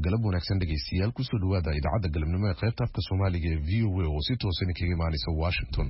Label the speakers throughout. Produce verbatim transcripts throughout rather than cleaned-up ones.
Speaker 1: galab wanaagsan dhageystayaal ku soo dhawaada idaacadda galabnimo ee qaybta afka Soomaaliga ee V O A oo si toos ah kaga imaanaysa Washington.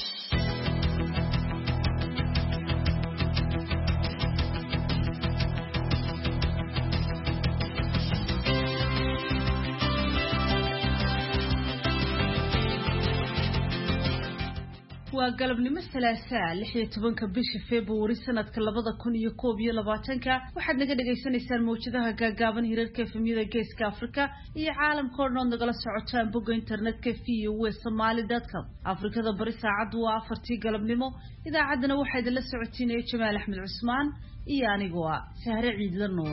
Speaker 2: waa galabnimo salaasaa lix iyo tobanka bisha February sanadka labada kun iyo koob iyo labaatanka waxaad naga dhageysanaysaan mowjadaha gaagaaban hirarka efemyada Geeska Afrika iyo caalamka oo dhan nagala socotaan bogga internetka v o a somali dot com. Afrikada bari saacadu waa afartii galabnimo. Idaacaddana waxaa idin la socotiinaya Jamaal Axmed Cusmaan iyo anigu ah Sahre Ciidla Nuur.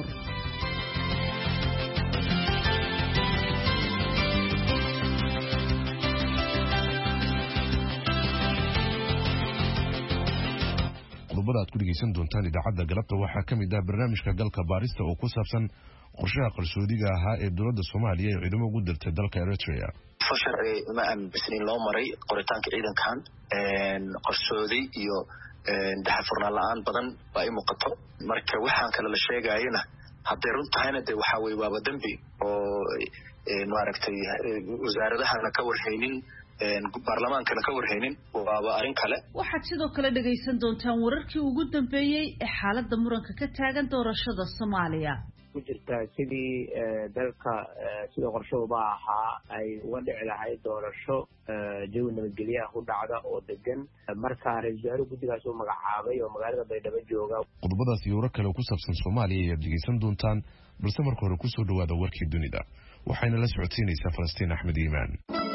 Speaker 1: qodobada aad ku dhageysan doontaan idaacadda galabta waxaa ka mid ah barnaamijka galka baarista oo ku saabsan qorshaha qarsoodiga ahaa ee dowladda Soomaaliya ee ciidamo ugu dirtay dalka Eritrea.
Speaker 3: Sharci ma aan bisniin loo maray qoritaanka ciidankan een qarsoodi iyo een daxfurnaan la'aan badan baa ay muuqato marka waxaan kale la sheegayna haddii runtahayna de waxa way waaba dambi oo een maaragtay wasaaradahana ka warhaynin een baarlamaankana ka warhaynin waaba arin kale.
Speaker 2: waxaad sidoo kale dhageysan doontaan wararkii ugu dambeeyay ee xaaladda muranka ka taagan doorashada Soomaaliya.
Speaker 4: ku jirta sidii dalka sida qorshaduba ahaa ay uga dhici lahayd doorasho jawi nabadgelyo ah u dhacda oo degan marka ra'iisul guddigaas uu magacaabay oo magaalada Baydhabo jooga.
Speaker 1: qodobadaas iyo warar kale oo ku saabsan Soomaaliya ayaad dhageysan doontaan balse marka hore ku soo dhawaada warkii dunida waxayna la socotiinaysaa Falastiin Axmed Iimaan.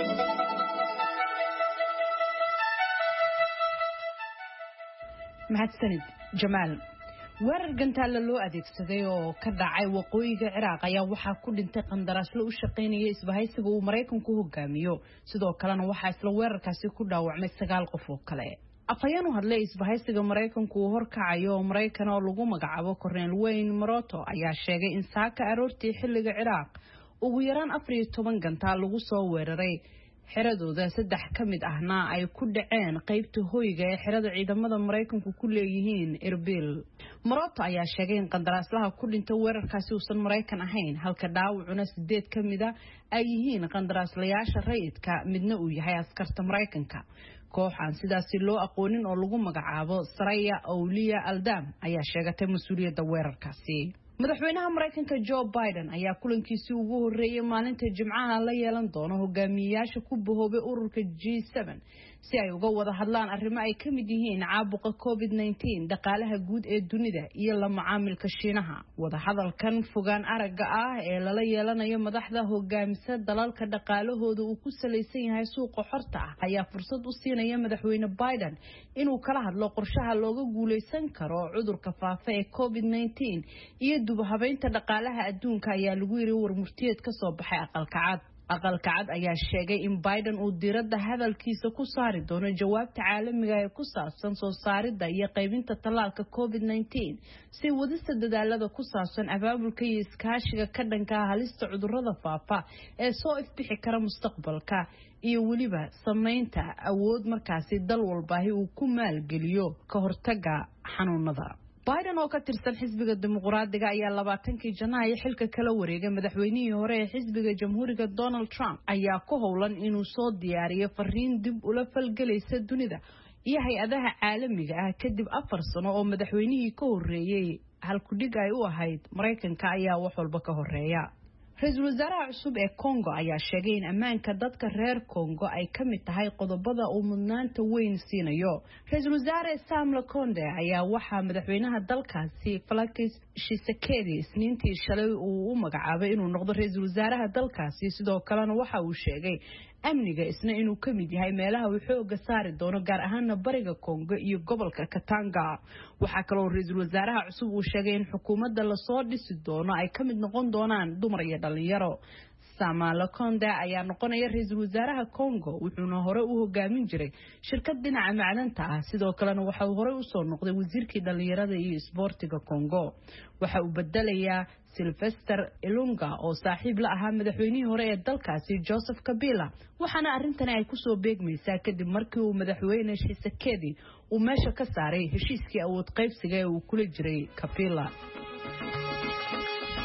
Speaker 5: mahadsanid Jamaal. weerar gantaal loo adeegsaday oo ka dhacay waqooyiga Ciraaq ayaa waxaa ku dhintay qandaraasle u shaqeynaya isbahaysiga uu Mareykanku hogaamiyo sidoo kalena waxaa isla weerarkaasi ku dhaawacmay sagaal qof oo kale. afhayeen u hadlay isbahaysiga Mareykanku uu horkacayo oo Mareykan oo lagu magacaabo Cornel Wayne Maroto ayaa sheegay in saaka aroortii xilliga Ciraaq ugu yaraan afar iyo toban gantaal lagu soo weeraray xiradooda saddex ka mid ahna ay ku dhaceen qaybta hoyga ee xirada ciidamada Mareykanku ku leeyihiin Erbil. Maroto ayaa sheegay in qandaraaslaha ku dhintay weerarkaasi uusan Mareykan ahayn halka dhaawacuna sideed ka mid ah ay yihiin qandaraaslayaasha rayidka midna uu yahay askarta Mareykanka. kooxan sidaasi loo aqoonin oo lagu magacaabo Saraya Awliya Aldam ayaa sheegatay mas'uuliyadda weerarkaasi. madaxweynaha Mareykanka Joe Biden ayaa kulankiisii ugu horeeyay maalinta Jimcaha la yeelan doono hogaamiyayaasha ku bahoobay ururka G seven si ay uga wada hadlaan arrimo ay ka mid yihiin caabuqa COVID nineteen dhaqaalaha guud ee dunida iyo la macaamilka Shiinaha. wada hadalkan fogaan aragga ah ee lala yeelanayo madaxda hogaamisa dalalka dhaqaalahooda uu ku saleysan yahay suuqa xorta ah ayaa fursad u siinaya madaxweyne Biden inuu kala hadlo qorshaha looga guuleysan karo cudurka faafa ee COVID nineteen iyo habeynta dhaqaalaha adduunka ayaa lagu yiri warmurtiyeed ka soo baxay aqalka cad. aqalka cad ayaa sheegay in Biden uu diiradda hadalkiisa ku saari doono jawaabta caalamiga ee ku saabsan soo saaridda iyo qaybinta tallaalka COVID nineteen si wadista dadaalada ku saabsan abaabulka iyo iskaashiga ka dhanka ah halista cudurrada faafa ee soo ifbixi kara mustaqbalka iyo waliba sameynta awood markaasi dal walba uu ku maalgeliyo ka hortagga xanuunada. Biden oo ka tirsan xisbiga dimuqraadiga ayaa labaatankii Janaayo xilka kala wareegay madaxweynihii hore ee xisbiga Jamhuuriga Donald Trump ayaa ku howlan inuu soo diyaariyo fariin dib ula falgalaysa dunida iyo hay'adaha caalamiga ah kadib afar sano oo madaxweynihii ka horeeyay halkudhig ay u ahayd Mareykanka ayaa wax walba ka horeeya. Ra'iisul wasaaraha cusub ee Congo ayaa sheegay in ammaanka dadka reer Congo ay ka mid tahay qodobada uu mudnaanta weyn siinayo. Ra'iisul wasaare Sam Lakonde ayaa waxa madaxweynaha dalkaasi Felix Tshisekedi isniintii shalay uu u magacaabay inuu noqdo ra'iisul wasaaraha dalkaasi sidoo kalena waxa uu sheegay amniga isna inuu ka mid yahay meelaha uu xooga saari doono gaar ahaan bariga Congo iyo gobolka Katanga. waxa kale oo ra'iisul wasaaraha cusub uu sheegay in xukuumadda la soo dhisi doono ay ka mid noqon doonaan dumar iyo dhalinyaro. Sam Lakonde ayaa noqonaya ra'iisul wasaaraha Congo wuxuuna hore u hogaamin jiray shirkad dhinaca macdanta ah sidoo kalena waxa uu hore u soo noqday wasiirkii dhalinyarada iyo isboortiga Congo. waxa uu bedelayaa Sylvester Ilunga oo saaxiib la ahaa madaxweynihii hore ee dalkaasi Joseph Kabila waxaana arrintan ay ku soo beegmaysaa kadib markii uu madaxweyne Tshisekedi uu meesha ka saaray heshiiskii awood qaybsiga ee uu kula jiray Kabila.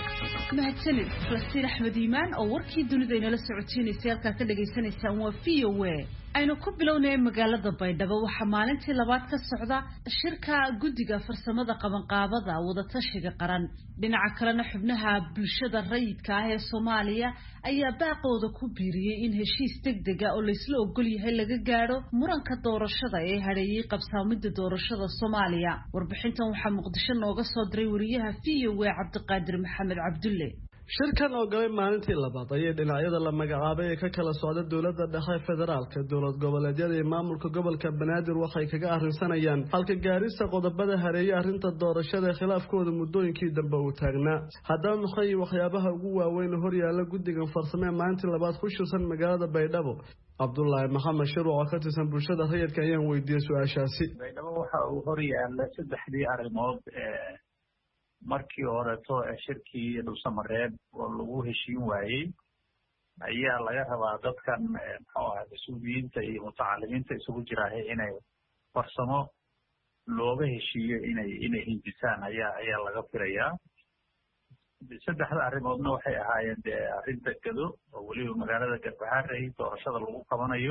Speaker 2: mahadsanid falastiin axmed iimaan oo warkii dunida inala socotiinaysay halkaa ka dhagaysanaysaan waa v o a aynu ku bilownay magaalada baydhabo waxaa maalintii labaad ka socda shirka guddiga farsamada qabanqaabada wadatashiga qaran dhinaca kalena xubnaha bulshada rayidka ah ee Soomaaliya ayaa baaqooda ku biiriyay in heshiis degdeg ah oo la isla ogol yahay laga gaaro muranka doorashada ee hareeyay qabsaamida doorashada Soomaaliya warbixintan waxaa Muqdisho nooga soo diray wariyaha v o a Cabdiqaadir Maxamed Cabdulle
Speaker 6: shirkan oo galay maalintii labaad ayay dhinacyada la magacaabay ee ka kala socda dowladda dhexe federaalka dowlad goboleedyada iyo maamulka gobolka Banaadir waxay kaga arrinsanayaan halka gaarista qodobada hareeyay arrinta doorashada khilaafkooda muddooyinkii dambe uu taagnaa haddaba maxay waxyaabaha ugu waaweyn hor yaalla guddigan farsamo ee maalintii labaad ku shirsan magaalada Baydhabo Cabdullaahi Maxamed Shir oo ka tirsan bulshada rayidka ayaan weydiiyay su'aashaasi
Speaker 7: Baydhabo waxa uu hor yaalla saddexdii arrimood ee markii horeeto ee shirkii dhulsamareeb oo lagu heshiin waayey ayaa laga rabaa dadkan muxuu ahaa mas-uuliyiinta iyo mutacalimiinta isugu jiraahay inay farsamo looga heshiiyo inay inay hindisaan ayaa ayaa laga filayaa saddexda arrimoodna waxay ahaayeen dee arrinta gado oo weliba magaalada Garbaharey doorashada lagu qabanayo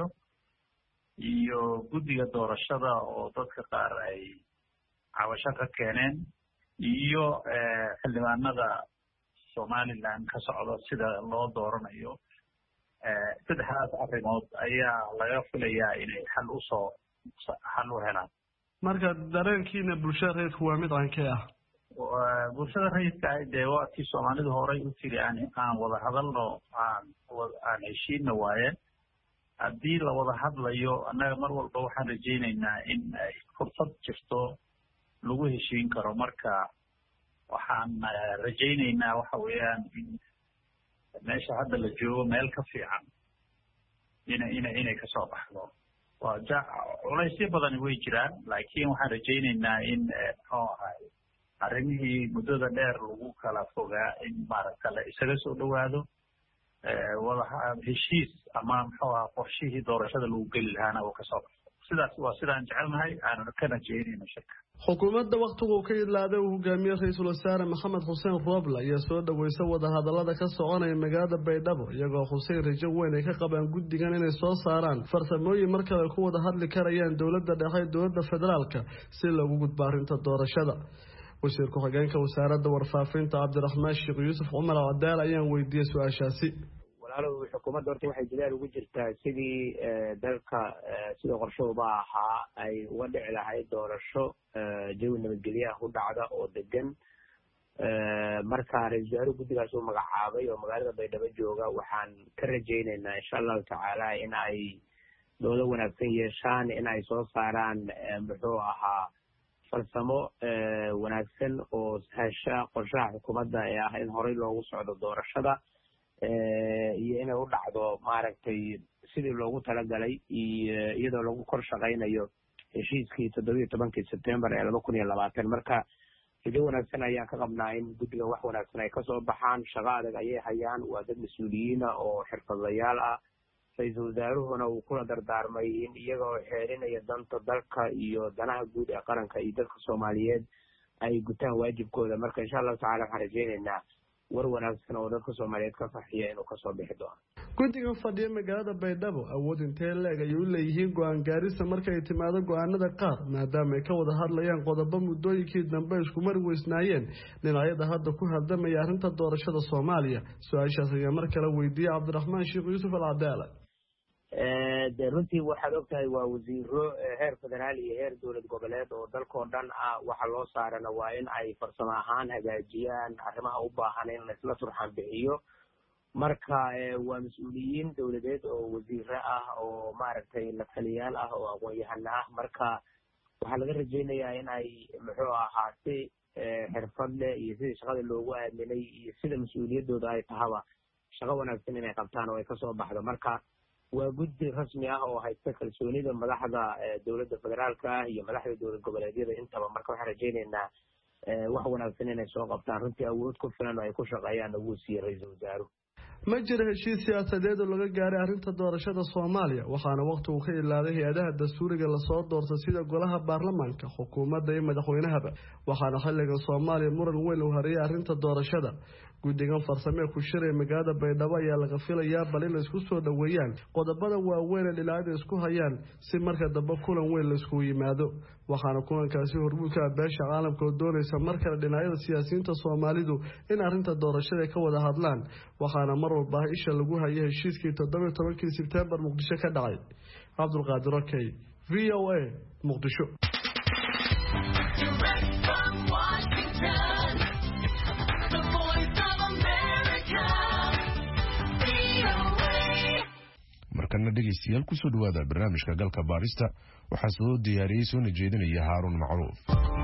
Speaker 7: iyo guddiga doorashada oo dadka qaar ay cabasho ka keeneen iyo xildhibaanada Somaliland ka socda sida loo dooranayo saddexdaas arrimood ayaa laga filayaa inay xal u soo xal u helaan
Speaker 6: marka dareenkiina bulshada rayidku waa mid aan ka ah
Speaker 7: bulshada rayidka ah dee waqtii Soomaalidu horay u tiri aan aan wada hadalno aan aan heshiina waaye haddii la wada hadlayo annaga mar walba waxaan rajaynaynaa in ay fursad jirto lagu heshiin karo marka waxaan rajaynaynaa waxa weeyaan in meesha hadda la joogo meel ka fiican ina ina inay ka soo baxdo waa culaysyo badan way jiraan laakiin waxaan rajaynaynaa in muxuu ahay arrimihii muddada dheer lagu kala fogaa in maaragta la isaga soo dhowaado wada heshiis ama muxuu ahaa qorshihii doorashada lagu geli lahaana uu ka soo baxo sidaas waa sidaan jecelnahay aan ka rajaynayno shirka
Speaker 6: xukuumadda waqtigu ka idlaaday uu hogaamiyey ra-iisul wasaare maxamed xuseen Roble ayaa soo dhaweysay wadahadallada ka soconaya magaalada Baydhabo iyagoo Xuseen rajo weyn ay ka qabaan guddigan inay soo saaraan farsamooyin markale ku wada hadli karayaan dowladda dhexe iyo dowladda federaalka si loogu gudbo arrinta doorashada wasiir ku-xigeenka wasaaradda warfaafinta Cabdiraxmaan Sheekh Yuusuf Cumar Cadaal ayaan weydiiyay su'aashaasi
Speaker 4: walaalow xukuumadda horta waxay jidaan ugu jirtaa sidii dalka sida qorshooba ahaa ay uga dhici lahayd doorasho jawi nabadgelyo ah u dhacda oo degan marka ra-iisul wasaare guddigaas uu magacaabay oo magaalada Baydhabo jooga waxaan ka rajaynaynaa insha allahu tacaala in ay doodo wanaagsan yeeshaan in ay soo saaraan muxuu ahaa farsamo wanaagsan oo hesha qorshaha xukuumadda ee ah in horey loogu socdo doorashada iyo inay u dhacdo maaragtay sidii loogu talagalay iyo iyadoo lagu kor shaqaynayo heshiiskii toddobiyo tobankii September ee laba kun iyo labaatan marka rajo wanaagsan ayaan ka qabnaa in guddiga wax wanaagsan ay kasoo baxaan shaqo adag ayay hayaan waa dad mas-uuliyiina oo xirfadlayaal ah ra-iisul wasaaruhuna uu kula dardaarmay in iyagoo xeerinaya danta dalka iyo danaha guud ee qaranka iyo dadka Soomaaliyeed ay gutaan waajibkooda marka insha allahu tacaala waxaan rajaynaynaa war wanaagsan oo dadka Soomaaliyeed ka farxiya inuu ka soo bixi doono
Speaker 6: guddiga fadhiya magaalada Baydhabo awood intee leeg ayuu leeyihiin go'aan gaarista marka ay timaado go'aanada qaar maadaama ay ka wada hadlayaan qodobo muddooyinkii dambe isku mar weysnaayeen dhinacyada hadda ku haldamaya arrinta doorashada Soomaaliya su'aashaas ayaa mar kale weydiiyay Cabdiraxmaan Sheekh Yuusuf Al-Cadaala
Speaker 4: de runtii waxaad ogtahay waa wasiiro heer federaal iyo heer dowlad goboleed oo dalkoo dhan ah waxa loo saarana waa in ay farsamo ahaan hagaajiyaan arrimaha u baahan in laisla turxaan bixiyo marka waa mas-uuliyiin dowladeed oo wasiiro ah oo maaragtay la taliyaal ah oo aqoon-yahano ah marka waxaa laga rajaynayaa in ay muxuu ahaa si xirfad leh iyo sidii shaqada loogu aaminay iyo sida mas-uuliyaddooda ay tahaba shaqo wanaagsan inay qabtaan oo ay kasoo baxdo marka waa guddi rasmi ah oo haysta kalsoonida madaxda dowladda federaalka ah iyo madaxda dowlad goboleedyada intaba marka waxaan rajaynaynaa wax wanaagsan inay soo qabtaan runtii awood ku filan oo ay ku shaqeeyaan ugu siiyey ra-iisul wasaaruhu
Speaker 6: ma jira heshiis siyaasadeed oo laga gaaray arrinta doorashada Soomaaliya waxaana waqtigu ka ilaaday hay'adaha dastuuriga la soo doortay sida golaha baarlamaanka xukuumadda iyo madaxweynahaba waxaana xilliga Soomaaliya muran weyn u hareeyay arrinta doorashada guddigan farsamee ku shiray magaalada baydhabo ayaa laga filayaa bal in laysku soo dhoweeyaan qodobada waaweyn ee dhinacyada isku hayaan si marka dambe kulan weyn laysku yimaado waxaana kulankaasi hormuudka beesha caalamka oo doonaysa mar kale dhinacyada siyaasiyiinta Soomaalidu in arrinta doorashada ka wada hadlaan waxaana mar walba isha lagu hayay heshiiskii toddoba iyo tobankii Sebtembar Muqdisho ka dhacay Cabdulqaadir Rakay V O A Muqdisho
Speaker 1: markana dhegeystayaal ku soo dhawaada barnaamijka galka baarista waxaa soo diyaariyay soo jeedinaya Haarun Macruuf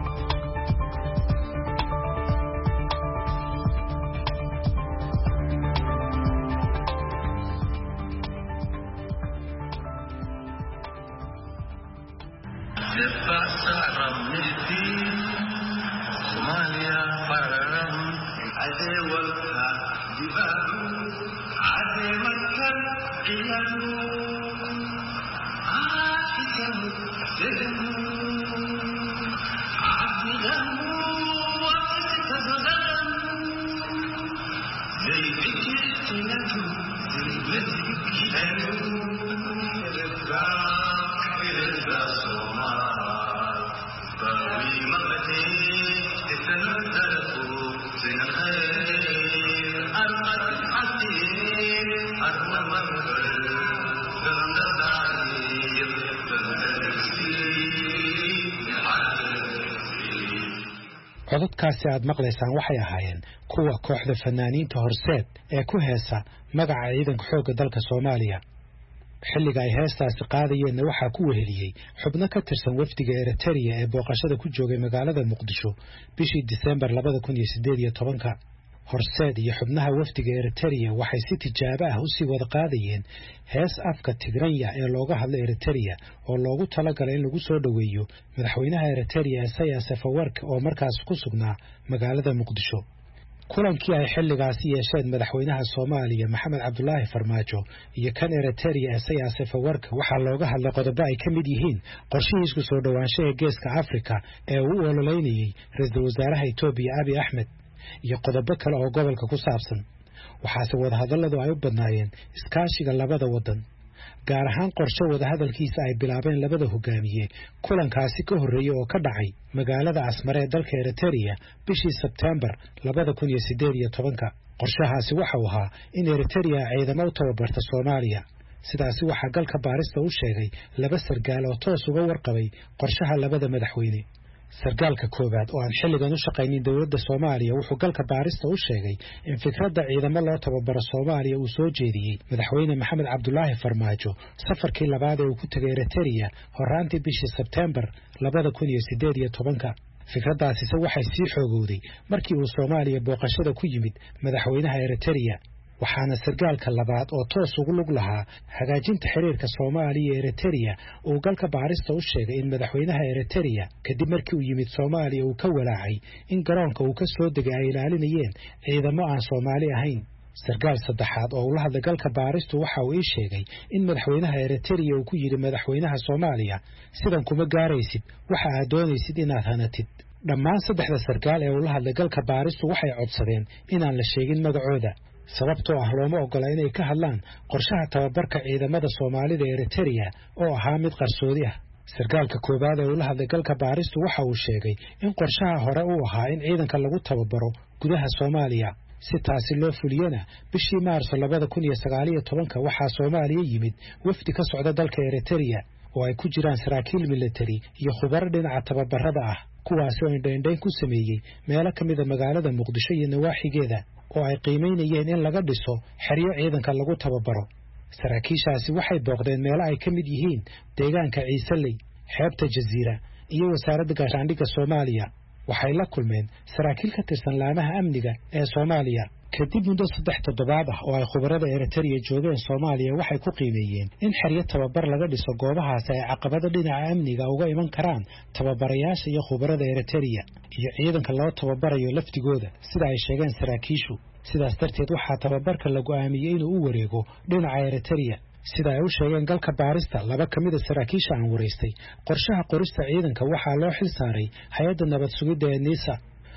Speaker 8: codadkaasi aad maqlaysaan waxay ahaayeen kuwa kooxda fanaaniinta horseed ee ku heesa magaca ciidanka xoogga dalka Soomaaliya xilliga ay heestaasi qaadayeen waxaa ku weheliyay xubno ka tirsan wafdiga Eritrea ee booqashada ku joogay magaalada Muqdisho bishii December laba kun iyo siddeed iyo toban horseed iyo xubnaha wafdiga Eritrea waxay si tijaabo ah u sii wada qaadayeen hees afka Tigranya ee looga hadlay Eritrea oo loogu talagalay in lagu soo dhaweeyo madaxweynaha Eritrea Isaias Afwerki oo markaas ku sugnaa magaalada Muqdisho kulankii ay xilligaasi yeesheen madaxweynaha Soomaaliya Maxamed Cabdullaahi Farmaajo iyo kan Eritrea Isaias Afwerki waxaa looga hadlay qodobo ay ka mid yihiin qorshihiisa ku soo dhawaanshaha geeska Afrika ee uu ololeynayay ra'iisul wasaaraha Itoobiya Abiy Ahmed iyo qodobo kale oo gobolka ku saabsan waxaase wada hadalladu ay u badnaayeen iskaashiga labada wadan gaar ahaan qorshe wada hadalkiisa ay bilaabeen labada hogaamiye kulankaasi ka horeeyay oo ka dhacay magaalada Asmara ee dalka Eritrea bishii Sebtembar laba kun iyo siddeed iyo toban qorshahaasi waxa uu ahaa in Eritrea ciidamo u tababarto Soomaaliya sidaasi waxa galka baarista u sheegay laba sargaal oo toos uga warqabay qorshaha labada madaxweyne sargaalka koobaad oo aan xilligan u shaqaynin dawladda Soomaaliya wuxuu galka baarista u sheegay in fikradda ciidamo loo tababaro Soomaaliya uu soo jeediyay madaxweyne Maxamed Cabdullaahi Farmaajo safarkii labaad ee uu ku tagay Eritrea horaantii bishii Sebtembar laba kun iyo siddeed iyo toban fikraddaasi waxay sii xoogowday markii uu Soomaaliya booqashada ku yimid madaxweynaha Eritrea waxaana sargaalka labaad oo toos ugu lug lahaa hagaajinta xiriirka Soomaaliya iyo Eritrea uu galka baarista u sheegay in madaxweynaha Eritrea kadib markii uu yimid Soomaaliya uu ka walaacay in garoonka uu ka soo degay ay ilaalinayeen ciidamo aan Soomaali ahayn sargaal saddexaad oo ula hadlay galka baaristu waxa uu ii sheegay in madaxweynaha Eritrea uu ku yiri madaxweynaha Soomaaliya sidan kuma gaaraysid waxa aad doonaysid inaad hanatid dhammaan saddexda sargaal ee ula hadlay galka baaristu waxay codsadeen inaan la sheegin magacooda sababtoo ah looma ogola inay ka hadlaan qorshaha tababarka ciidamada Soomaalida ee Eritrea oo ahaa mid qarsoodi ah sargaalka koobaad ee ula hadlay galka baaristu waxa uu sheegay in qorshaha hore uu ahaa in ciidanka lagu tababaro gudaha Soomaaliya si taasi loo fuliyana bishii Maarso laba kun iyo sagaal iyo toban waxaa Soomaaliya yimid wafdi ka socda dalka Eritrea oo ay ku jiraan saraakiil military iyo khubaro dhinaca tababarada ah kuwaas oo indhayn ku sameeyay meelo kamid ah magaalada Muqdisho iyo nawaaxigeeda oo ay qiimeynayeen in laga dhiso xeryo ciidanka lagu tababaro saraakiishaasi waxay booqdeen meelo ay ka mid yihiin deegaanka Ciisaley xeebta Jaziira iyo wasaaradda gaashaandhigga Soomaaliya waxay la kulmeen saraakiil ka tirsan laamaha amniga ee Soomaaliya kadib muddo saddex toddobaad ah oo ay khubarada Eritrea joogeen Soomaaliya waxay ku qiimeeyeen in xeryo tababar laga dhiso goobahaas ay caqabado dhinaca amniga uga iman karaan tababarayaasha iyo khubarada Eritrea iyo ciidanka loo tababarayo laftigooda sida ay sheegeen saraakiishu sidaas darteed waxaa tababarka la go'aamiyay inuu u wareego dhinaca Eritrea sida ay u sheegeen galka baarista laba kamid ah saraakiisha aan wareystay qorshaha qorista ciidanka waxaa loo xil saaray hay'adda nabad sugidda ee NISA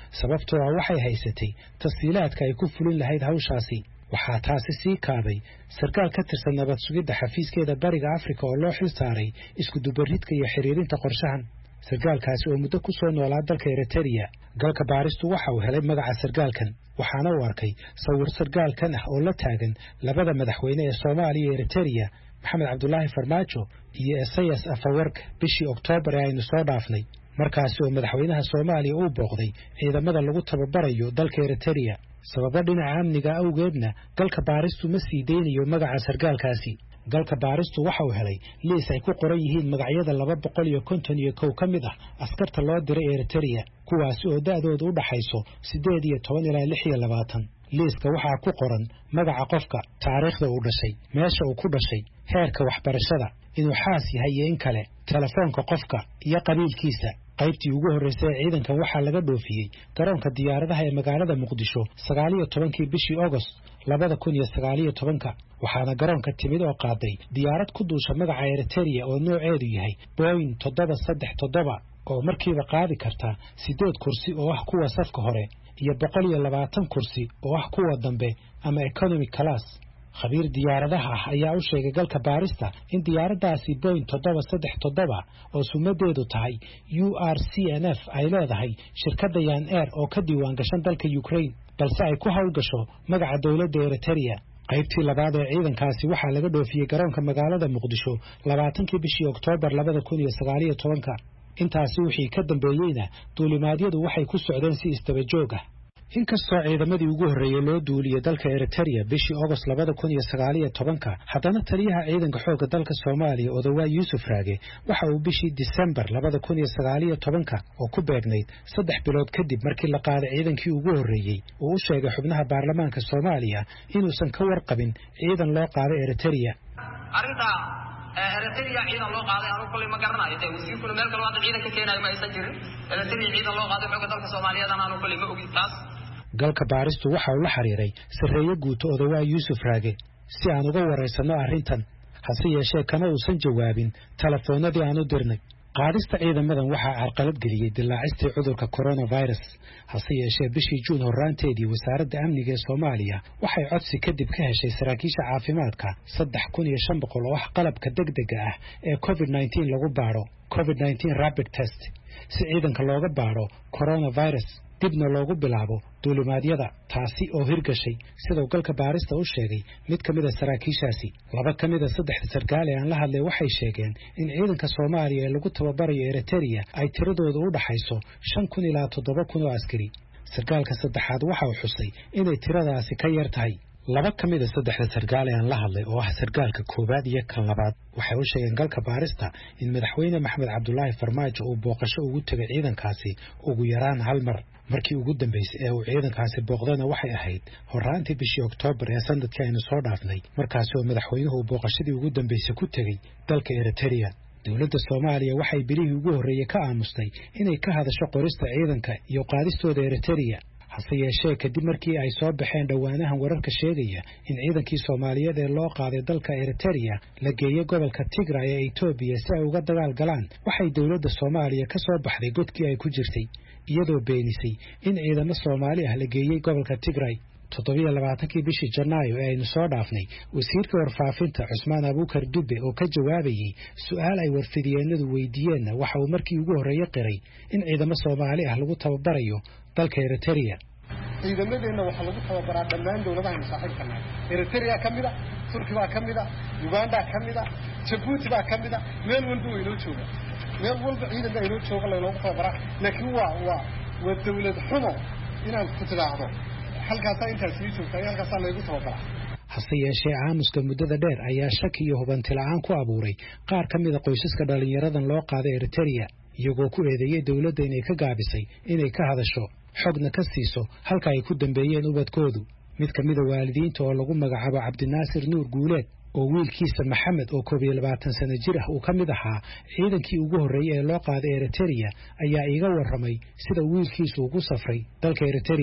Speaker 8: sababtoo ah waxay haysatay tashiilaadka ay ku fulin lahayd hawshaasi waxaa taasi sii kaaday sarkaal ka tirsan nabad sugidda xafiiskeeda bariga Afrika oo loo xil saaray isku dubaridka iyo xiriirinta qorshahan sarkaalkaasi oo muddo ku soo noolaa dalka Eritrea galka baaristu waxa uu helay magaca sarkaalkan waxaana uu arkay sawir sarkaalkan ah oo la taagan labada madaxweyne ee Soomaaliya iyo Eritrea Maxamed Cabdullaahi Farmaajo iyo Isaias Afwerki bishii Oktoobar ee aynu soo dhaafnay markaasi oo madaxweynaha Soomaaliya uu booqday ciidamada lagu tababarayo dalka Eritrea sababa dhinaca amniga awgeedna galka baaristu ma sii deynayo magaca sarkaalkaasi galka baaristu waxa uu helay liis ay ku qoran yihiin magacyada laba boqol iyo konton iyo kow ka mid ah askarta loo diray Eritrea kuwaasi oo da'doodu u dhaxayso siddeed iyo toban ilaa lix iyo labaatan liiska waxaa ku qoran magaca qofka taariikhda uu dhashay meesha uu ku dhashay heerka waxbarashada inuu xaas yahay iyo in kale telefoonka qofka iyo qabiilkiisa qaybtii ugu horeysay ciidankan waxaa laga dhoofiyey garoonka diyaaradaha ee magaalada Muqdisho sagaal iyo tobankii bishii August labada kun iyo sagaal iyo tobanka waxaana garoonka timid oo qaaday diyaarad ku duusha magaca Eritrea oo nooceedu yahay Boeing toddoba saddex toddoba oo markiiba qaadi karta siddeed kursi oo ah kuwa safka hore iyo boqol iyo labaatan kursi oo ah kuwa dambe ama economy class khabiir diyaaradaha ah ayaa u sheegay galka baarista in diyaaradaasi Boeing toddoba saddex toddoba oo sumadeedu tahay U R C N F ay leedahay shirkadda Yan Air oo ka diiwaan gashan dalka Ukraine balse ay ku hawlgasho magaca dawladda Eritrea qaybtii labaad ee ciidankaasi waxaa laga dhoofiyey garoonka magaalada Muqdisho labaatankii bishii Oktoobar labada kun iyo sagaal iyo tobanka intaasi wixii ka dambeeyayna duulimaadyadu waxay ku socdeen si istaba joog ah inkastoo ciidamadii ugu horreeyay loo duuliyay dalka Eritrea bishii August labada kun iyo sagaal iyo tobanka haddana taliyaha ciidanka xoogga dalka Soomaaliya Odawaay Yuusuf Raage waxa uu bishii December labada kun iyo sagaal iyo tobanka oo ku beegnayd saddex bilood kadib markii la qaaday ciidankii ugu horreeyay uu u sheegay xubnaha baarlamaanka Soomaaliya inuusan ka warqabin ciidan loo qaaday Eritrea
Speaker 9: arinta Eritrea ciidan loo qaaday anu kulli ma garanayo ee wasiirku meel kale wada ciidan ka keenay ma aysan jirin Eritrea ciidan loo qaaday xoogga dalka Soomaaliya anu kulli ma ogin taas
Speaker 8: galka baaristu waxa uu la xiriiray sareeyo guuto Odawaay Yuusuf Raage si aan uga wareysano arrintan hase yeeshee kama uusan jawaabin telefoonadii aan u dirnay qaadista ciidamadan waxaa carqalad geliyey dilaacistii cudurka coronavirus hase yeeshee bishii Juun horraanteedii wasaaradda amniga ee Soomaaliya waxay codsi kadib ka heshay saraakiisha caafimaadka saddex kun iyo shan boqol oo ah qalabka degdega ah ee covid nineteen lagu baaro covid nineteen rapid test si ciidanka looga baaro coronavirus dibna loogu bilaabo duulimaadyada taasi oo hirgashay sida galka baarista u sheegay mid kamid ah saraakiishaasi laba kamid ah saddex sarkaal ee aan la hadlay waxay sheegeen in ciidanka Soomaaliya ee lagu tababarayo Eritrea ay tiradoodu u dhaxayso shan kun ilaa toddoba kun oo askari sarkaalka saddexaad waxa uu xusay inay tiradaasi ka yar tahay laba kamid ah saddexda sarkaal ee aan la hadlay oo ah sarkaalka koobaad iyo kan labaad waxay u sheegeen galka baarista in madaxweyne Maxamed Cabdullaahi Farmaajo uu booqasho ugu tagay ciidankaasi ugu yaraan hal mar markii ugu dambeysay ee uu ciidankaasi booqdana waxay ahayd horraantii bishii Oktoobar ee sanadkii aynu soo dhaafnay markaas oo madaxweynuhu booqashadii ugu dambeysay ku tagay dalka Eritrea dawladda Soomaaliya waxay bilihii ugu horreeyay ka aamustay inay ka hadasho qorista ciidanka iyo qaadistooda Eritrea hase yeeshee kadib markii ay soo baxeen dhowaanahan wararka sheegaya in ciidankii Soomaaliyeed ee loo qaaday dalka Eritrea la geeyay gobolka Tigray ee Itoobiya si ay uga dagaal galaan waxay dawladda Soomaaliya ka soo baxday godkii ay ku jirtay iyadoo beenisay in ciidamo Soomaali ah la geeyay gobolka Tigray toddoba labaatankii bishii Janaayo ee aynu soo dhaafnay wasiirka warfaafinta Cusmaan Abuukar Dube oo ka jawaabayay su'aal ay warfidiyeenadu weydiiyeen waxa uu markii ugu horreeyay qiray in ciidamo Soomaali ah lagu tababarayo dalka Eritrea
Speaker 10: ciidamadeena waxa lagu tababaraa dhammaan dawladaha saaxiibka ah Eritrea kamida Turkiga kamida Uganda kamida Djibouti baa kamida meel walba way loo joogaa meel walba ciidanka ay loo jooga la loogu tababaraa laakiin waa waa waa dawlad xumo inaan ku tiraahdo halkaas inta sii joogtay halkaas lagu tababaraa
Speaker 8: hase yeeshee aamuska muddada dheer ayaa shaki iyo hubanti la'aan ku abuuray qaar ka mid ah qoysaska dhalinyaradan loo qaaday Eritrea iyagoo ku eedeeyay dawladda inay ka gaabisay inay ka hadasho xogna ka siiso halka ay ku dambeeyeen ubadkoodu mid ka mid ah waalidiinta oo lagu magacaabo Cabdinaasir Nuur Guuleed oo wiilkiisa Maxamed oo koob iyo labaatan sano jir ah uu ka mid ahaa ciidankii ugu horreeyay ee loo qaaday Eritrea ayaa iiga warramay sida wiilkiisu ugu safray dalka Eritrea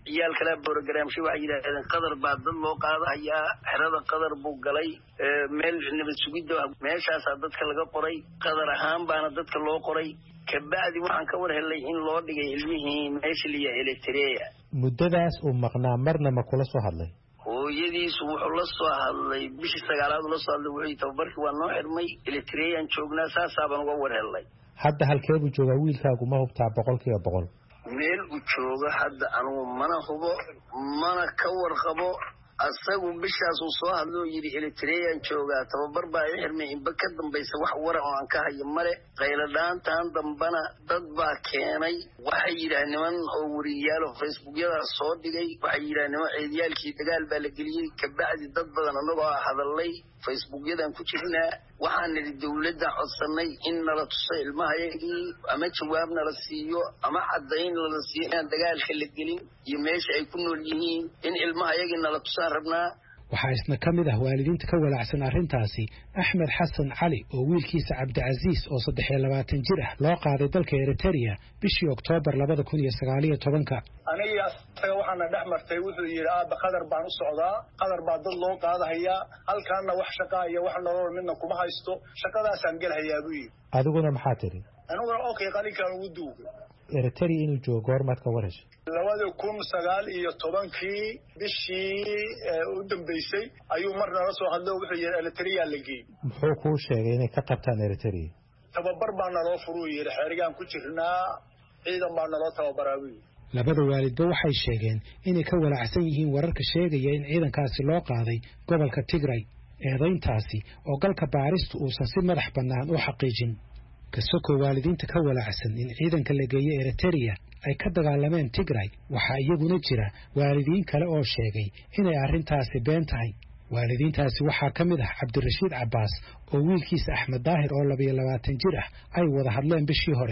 Speaker 11: ciyaal kale programshi waxa yiraahdeen qadar baa dad loo qaadayaa xerada qadar buu galay meel nabad sugidda meeshaas dadka laga qoray qadar ahaan baana dadka loo qoray kabacdi waxaan ka war helay in loo dhigay ilmihii meesha liya Eritrea
Speaker 12: muddadaas uu maqnaa marna ma kula soo hadlay
Speaker 11: hooyadiisu wuxuu la soo hadlay bishii sagaalaad la soo hadlay wuxuu tababarkii waa noo xirmay Eritrea joognaa saasaaban uga war helay
Speaker 12: hadda halkee buu joogaa wiilkaagu ma hubtaa boqolkiiba boqol
Speaker 11: meel uu jooga hadda anigu mana hubo mana ka warqabo asagu bishaas uu soo hadloo yiri Eritrea jooga tababar baa ay xirmay in baka dambaysa wax waran oo aan ka hayo male qayladhaantan dambana dad baa keenay waxay yiraahdeen oo wariyaal oo Facebook-yada soo dhigay waxay yiraahdeen ciidiyaalkii dagaal baa la geliyay kabacdi dad badan anagoo hadalay Facebook-yadan ku jirnaa waxaan nidi dawladda codsanay in nala tuso ilmahayagii ama jawaab nala siiyo ama cadayn nala siiyo in dagaalka la gelin iyo meesha ay ku nool yihiin in ilmahayagii nala tusaan rabnaa
Speaker 8: waxaa isna ka mid ah waalidiinta ka walaacsan arrintaasi Axmed Xasan Cali oo wiilkiisa Cabdicaziis oo saddex iyo labaatan jir ah loo qaaday dalka Eritrea bishii Oktoobar laba kun iyo sagaal iyo toban
Speaker 13: aniga asaga waxaana dhaxmartay wuxuu yiri aaba qadar baan u socdaa qadar baa dad loo qaadayaa halkaana wax shaqo iyo wax nolol midna kuma haysto shaqadaas aan galhayaa buu yiri
Speaker 12: adiguna maxaa tiri
Speaker 13: anigu okay qalinkaan ugu duugo
Speaker 12: Eritrea inuu joogo goormaad ka warayso
Speaker 13: labada kun sagaal iyo tobankii bishii u dambeysay ayuu marna la soo hadlay wuxuu yiri Eritrea la geeyay
Speaker 12: muxuu ku sheegay inay ka qabtaan Eritrea
Speaker 13: tababar baan naloo furuu yiri xirigaan ku jirnaa ciidan baan naloo tababaraa
Speaker 8: labada waalidba waxay sheegeen inay ka walaacsan yihiin wararka sheegaya in ciidankaasi loo qaaday gobolka Tigray eedayntaasi oo galka baaristu uusan si madax bannaan u xaqiijin kasoo waalidiinta ka walaacsan in ciidanka la geeyay Eritrea ay ka dagaalameen Tigray waxa iyaguna jira waalidiin kale oo sheegay inay arrintaasi been tahay waalidiintaasi waxaa ka mid ah Cabdirashiid Cabbaas oo wiilkiisa Axmed Daahir oo laba iyo labaatan jir ah ay wada hadleen bishii hore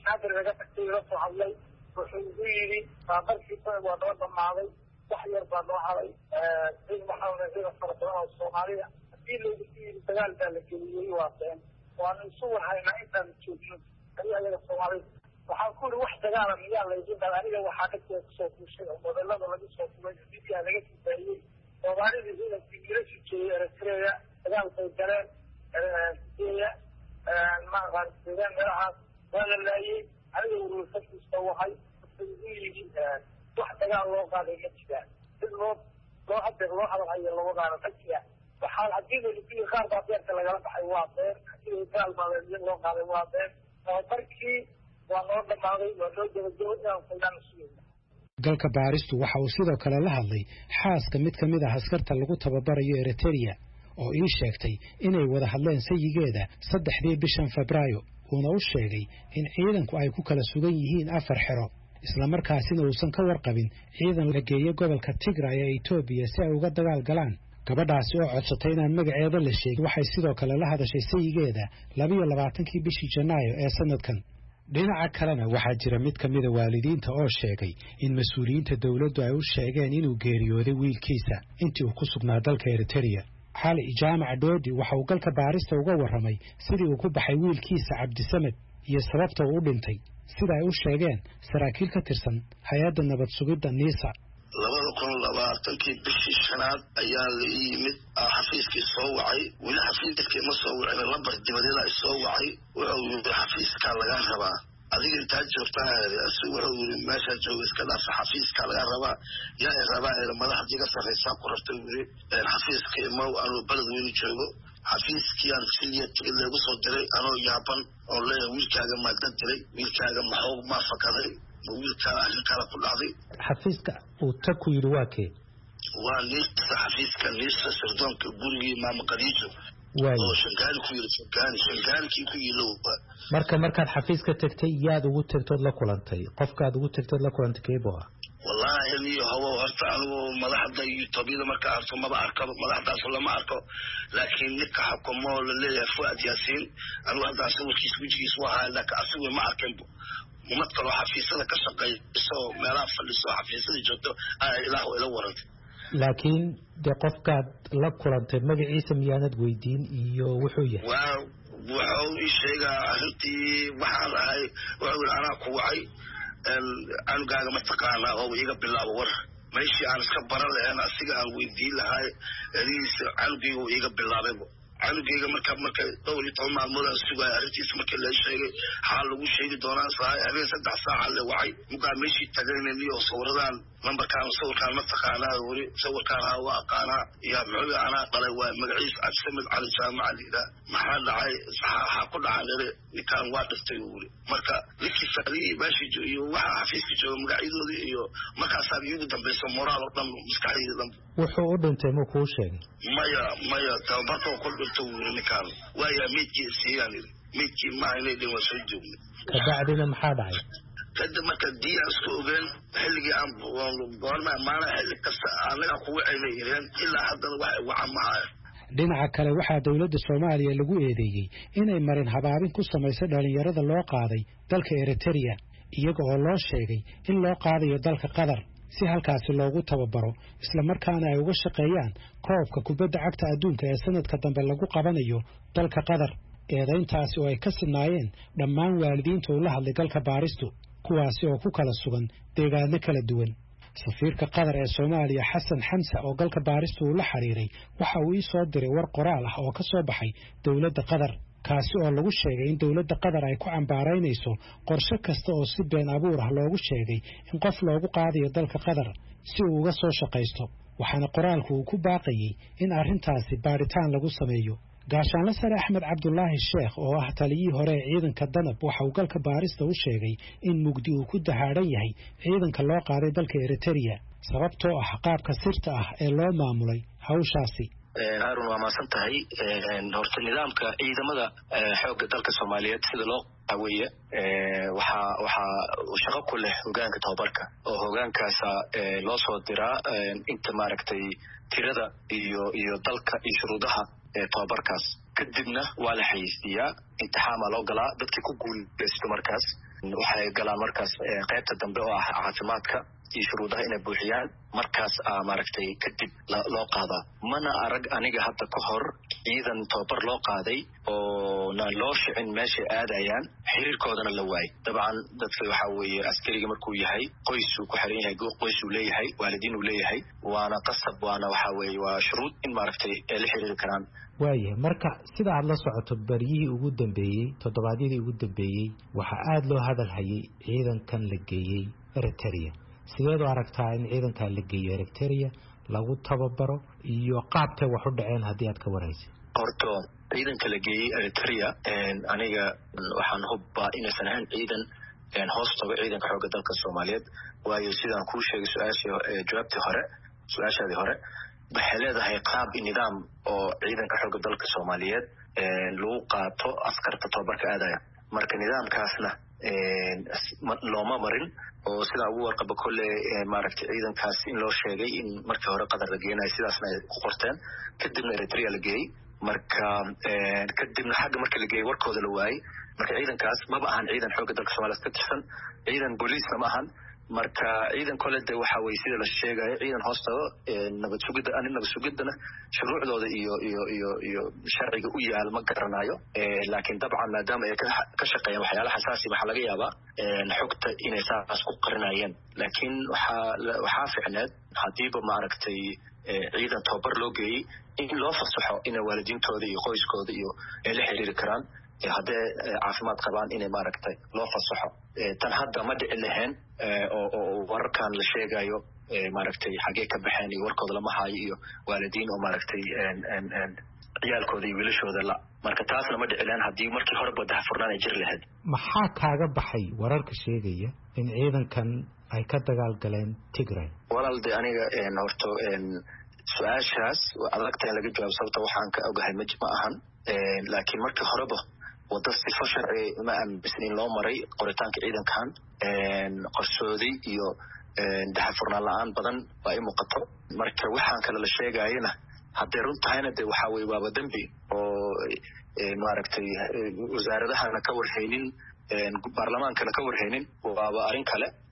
Speaker 14: wuxuu yiri baabarkii waa noo dhamaaday wax yar baa noo haray ee waxaa la yiraahdaa farqada Soomaaliya hadii loo yiri dagaal baa la geliyay waa been waan isu wahaynaa intaan joogno ayaga Soomaaliya waxaa ku wax dagaal ah miyaa la yiraahdaa aniga waxaa ka soo kushay modelada laga soo kubay sidii laga siiyay Soomaalida inay tigirasi jeeyay Eritrea dagaal bay galeen ee ma qaadeen meelaha wala laayay aniga uu fakisto waxay wax dagaal loo qaaday ma jiraan sidoo loo hadda loo hadlayo loo gaaro fakiya waxaa hadii la qaar baa beerta laga baxay waa beer hadii dagaal maalintii loo qaaday waa beer markii waa loo dhamaaday waa loo jabay inaan filan
Speaker 8: galka baaristu waxa uu sidoo kale la hadlay xaaska mid ka mid ah askarta lagu tababarayo Eritrea oo ii sheegtay inay wada hadleen sayigeeda saddexdii bishan Febraayo uuna u sheegay in ciidanku ay ku kala sugan yihiin afar xero isla markaasina uusan ka warqabin ciidan la geeyay gobolka Tigray ee Itoobiya si ay uga dagaal galaan gabadhaasi oo codsatay inaan magaceeda la sheegin waxay sidoo kale la hadashay sayigeeda laba iyo labaatankii bishii Janaayo ee sanadkan dhinaca kalena waxaa jira mid ka mid ah waalidiinta oo sheegay in mas'uuliyiinta dawladdu ay u sheegeen inuu geeriyooday wiilkiisa intii uu ku sugnaa dalka Eritrea xali jaamac doodi waxa uu galka baarista uga waramay sidii uu ku baxay wiilkiisa Cabdisamed iyo sababta uu u dhintay sida ay u sheegeen saraakiil ka tirsan hay'adda nabad sugidda Nisa
Speaker 15: labada kun labaatankii bishii shanaad ayaa la yimid xafiiskii soo wacay wili xafiiskii ma soo wacin lambar dibadda ay soo wacay wuxuu xafiiska laga rabaa adiga inta joogtaa asuu wuxuu yiri meesha jooga iska dhaaf xafiiska laga rabaa yaa rabaa madaxdiga sareysa ku rabtay wili xafiiskii ma aanu balad weyn joogo xafiiskii aan siliyad lagu soo diray anoo yaaban oo leeyahay wiilkaaga ma dad diray wiilkaaga maxuu ma fakaday wiilkaaga kala ku dhacday
Speaker 12: xafiiska uu ta ku yiri waa kee
Speaker 15: waa Nisa xafiiska Nisa sirdoonka gurigii maama Qadiijo oo shangaal ku yiri shangaal shangaalkii ku yilo
Speaker 12: marka markaad xafiiska tagtay yaad ugu tagtood la kulantay qofkaad ugu tagtood la kulantay keebo ah
Speaker 15: wallahi niyo hawo horta anigu madaxda Itoobiya marka arko ma arko madaxdaas lama arko laakiin ninka xukumo la leeyahay Fuad Yaasiin anigu hadda sawirkiis wijigiis waa la ka asuu ma arkin umadka xafiisyada ka shaqeeyo meelaha fadhiso xafiisyada joogto ay ilaahu ila warantay
Speaker 12: laakiin de qofkaad la kulantay magaciisa miyaanad weydiin iyo wuxuu yahay
Speaker 15: waa wuxuu ii sheegay arrintii waxaan ahay wuxuu anaa ku wacay canugaaga mataqaanaa oo iga bilaabo war meeshii aan iska baran lahayn asiga aan weydiin lahay adigiisa canugayga uu iga bilaabayba canugayga marka marka dhowr iyo toban maalmood aan sugaya arrintiisa markii la sheegay waxaa lagu sheegi doonaa sahay habeen saddex saaca le wacay mugaa meeshii tagaynaniyo sawiradan lambarkaan sawirkaan mataqaanaa weli sawirkaan aa waa aqaanaa iyo muxuu anaa dhalay waa magaciisa cabdisamed cali jaamaca liidaa maxaa dhacay waxaa ku dhacanere ninkaan waa dhiftay weli marka ninkii fadiyey meeshii iyo waxa xafiiska jooga magacyadoodii iyo markaasaa iigu dambaysa moraal oo dhan maskaxdayda dhan
Speaker 12: wuxuu u dhintay ma kuu sheegay
Speaker 15: maya maya tababarka ku dhinto weli ninkaan waayaa meydkii siiyaan yidhi meydkii maaha inay dhin waa soo joognay
Speaker 12: kabacdina maxaa dhacay
Speaker 15: kadib marka dii aan isku ogeen xilligii aan goorma maana xilli kasta anaga kugu ceynay ireen ilaa haddana wax waca mahaya
Speaker 8: dhinaca kale waxaa dowladda Soomaaliya lagu eedeeyay inay marin habaabin ku samaysay dhalinyarada loo qaaday dalka Eritrea iyaga oo loo sheegay in loo qaadayo dalka Qatar si halkaasi loogu tababaro isla markaana ay uga shaqeeyaan koobka kubadda cagta adduunka ee sanadka dambe lagu qabanayo dalka Qatar eedayntaasi oo ay ka sinaayeen dhammaan waalidiinta uu la hadlay galka baaristu kuwaasi oo ku kala sugan deegaano kala duwan safiirka Qatar ee Soomaaliya Xasan Xamsa oo galka baaristu uu la xiriiray waxa uu soo diray war qoraal ah oo ka soo baxay dawladda Qatar kaasi oo lagu sheegay in dawladda Qatar ay ku cambaaraynayso qorshe kasta oo si been abuur ah loogu sheegay in qof loogu qaadayo dalka Qatar si uu uga soo shaqaysto waxaana qoraalku uu ku baaqayay in arrintaasi baaritaan lagu sameeyo gaashaanle sare Axmed Cabdullaahi Sheekh oo ah taliyii hore ee ciidanka Danab waxa uu galka baarista u sheegay in mugdi uu ku dahaaran yahay ciidanka loo qaaday dalka Eritrea sababtoo ah qaabka sirta ah ee loo maamulay hawshaasi
Speaker 3: Harun waa maasan tahay horta nidaamka ciidamada xoogga dalka Soomaaliyeed sida loo qaweeyo waxa waxa shaqo ku leh hogaanka tababarka oo hogaankaasa loo soo diraa inta maaragtay tirada iyo iyo dalka iyo shuruudaha tababarkaas kadibna waa la xayeysiiyaa imtixaama loo galaa dadkii ku guuleysto markaas waxay galaan markaas qaybta dambe oo ah caafimaadka iyo shuruudaha inay buuxiyaan markaas aa maaragtay kadib loo qaadaa mana arag aniga hadda ka hor ciidan tababar loo qaaday oo na loo shicin meeshay aadayaan xiriirkoodana la waayay dabcan dadka waxaa weeye askariga markuu yahay qoysuu ku xiran yahay qoysuu leeyahay waalidiin uu leeyahay waana qasab waana waxaa weeye waa shuruud in maaragtay ay la xiriiri karaan
Speaker 12: waayahay marka sida aad la socoto baryihii ugu dambeeyey toddobaadyadii ugu dambeeyey waxaa aada loo hadal hayay ciidankan la geeyey Eritrea sideed u aragtaa in ciidankan la geeyo Eritrea lagu tababaro iyo qaabtay wax u dhaceen haddii aad ka waraysid
Speaker 3: horto ciidanka la geeyey Eritrea aniga waxaan hubbaa inaysan ahayn ciidan hoos tago ciidanka xoogga dalka Soomaaliyeed waayo sidaan kuu sheegay su-aashii jawaabtii hore su-aashaadii hore waxay leedahay qaab iyo nidaam oo ciidanka xoogga dalka Soomaaliyeed lagu qaato askarta tababarka aadaya marka nidaamkaasna looma marin oo sidaa ugu warqaba kolle maaragtay ciidankaas in loo sheegay in markii hore Qatar la geenayo sidaasna ay ku qorteen kadibna Eritrea la geeyey marka kadibna xagga markii la geeyey warkooda la waayey marka ciidankaas maba ahan ciidan xoogga dalka Soomaaliyeed ka tirsan ciidan booliisna ma ahan marka ciidan kale de waxa way sida la sheegayo ciidan hoostaga nabad sugidda aan nabad sugiddana shuruucdooda iyo iyo iyo iyo sharciga u yaal ma garanayo laakiin dabcan maadaama ay ka shaqeeyaan waxyaalaha xasaasi waxa laga yaabaa xogta inay saas ku qarinayeen laakiin waxa waxa fiicneed hadiiba maaragtay ciidan tababar loo geeyey in loo fasaxo in waalidiintooda iyo qoyskooda iyo ay la xiriiri karaan haddee caafimaad qabaan inay maaragtay loo fasaxo tan hadda ma dhici lahayn oo wararkan la sheegayo maaragtay xagee ka baxeen iyo warkooda lama haayo iyo waalidiin oo maaragtay ciyaalkooda iyo wiilashooda la marka taasna ma dhici lahayn haddii markii horeba dahafurnaan ay jiri lahayd
Speaker 12: maxaa kaaga baxay wararka sheegaya in ciidankan ay ka dagaal galeen Tigray
Speaker 3: walaal de aniga horto su-aashaas adagta in laga jawaabo sababta waxaan ka ogahay ma ahan laakiin markii horeba wada sifo sharci ma aaminsan loo maray qoritaanka ciidankan qorsooday iyo dahafurnaan la-aan badan waa i muuqato marka waxaan kale la sheegayana hadday run tahayna de waxaa weye waaba dembi oo maaragtay wasaaradahana ka warhaynin baarlamaankana ka warhaynin waaba arrin kale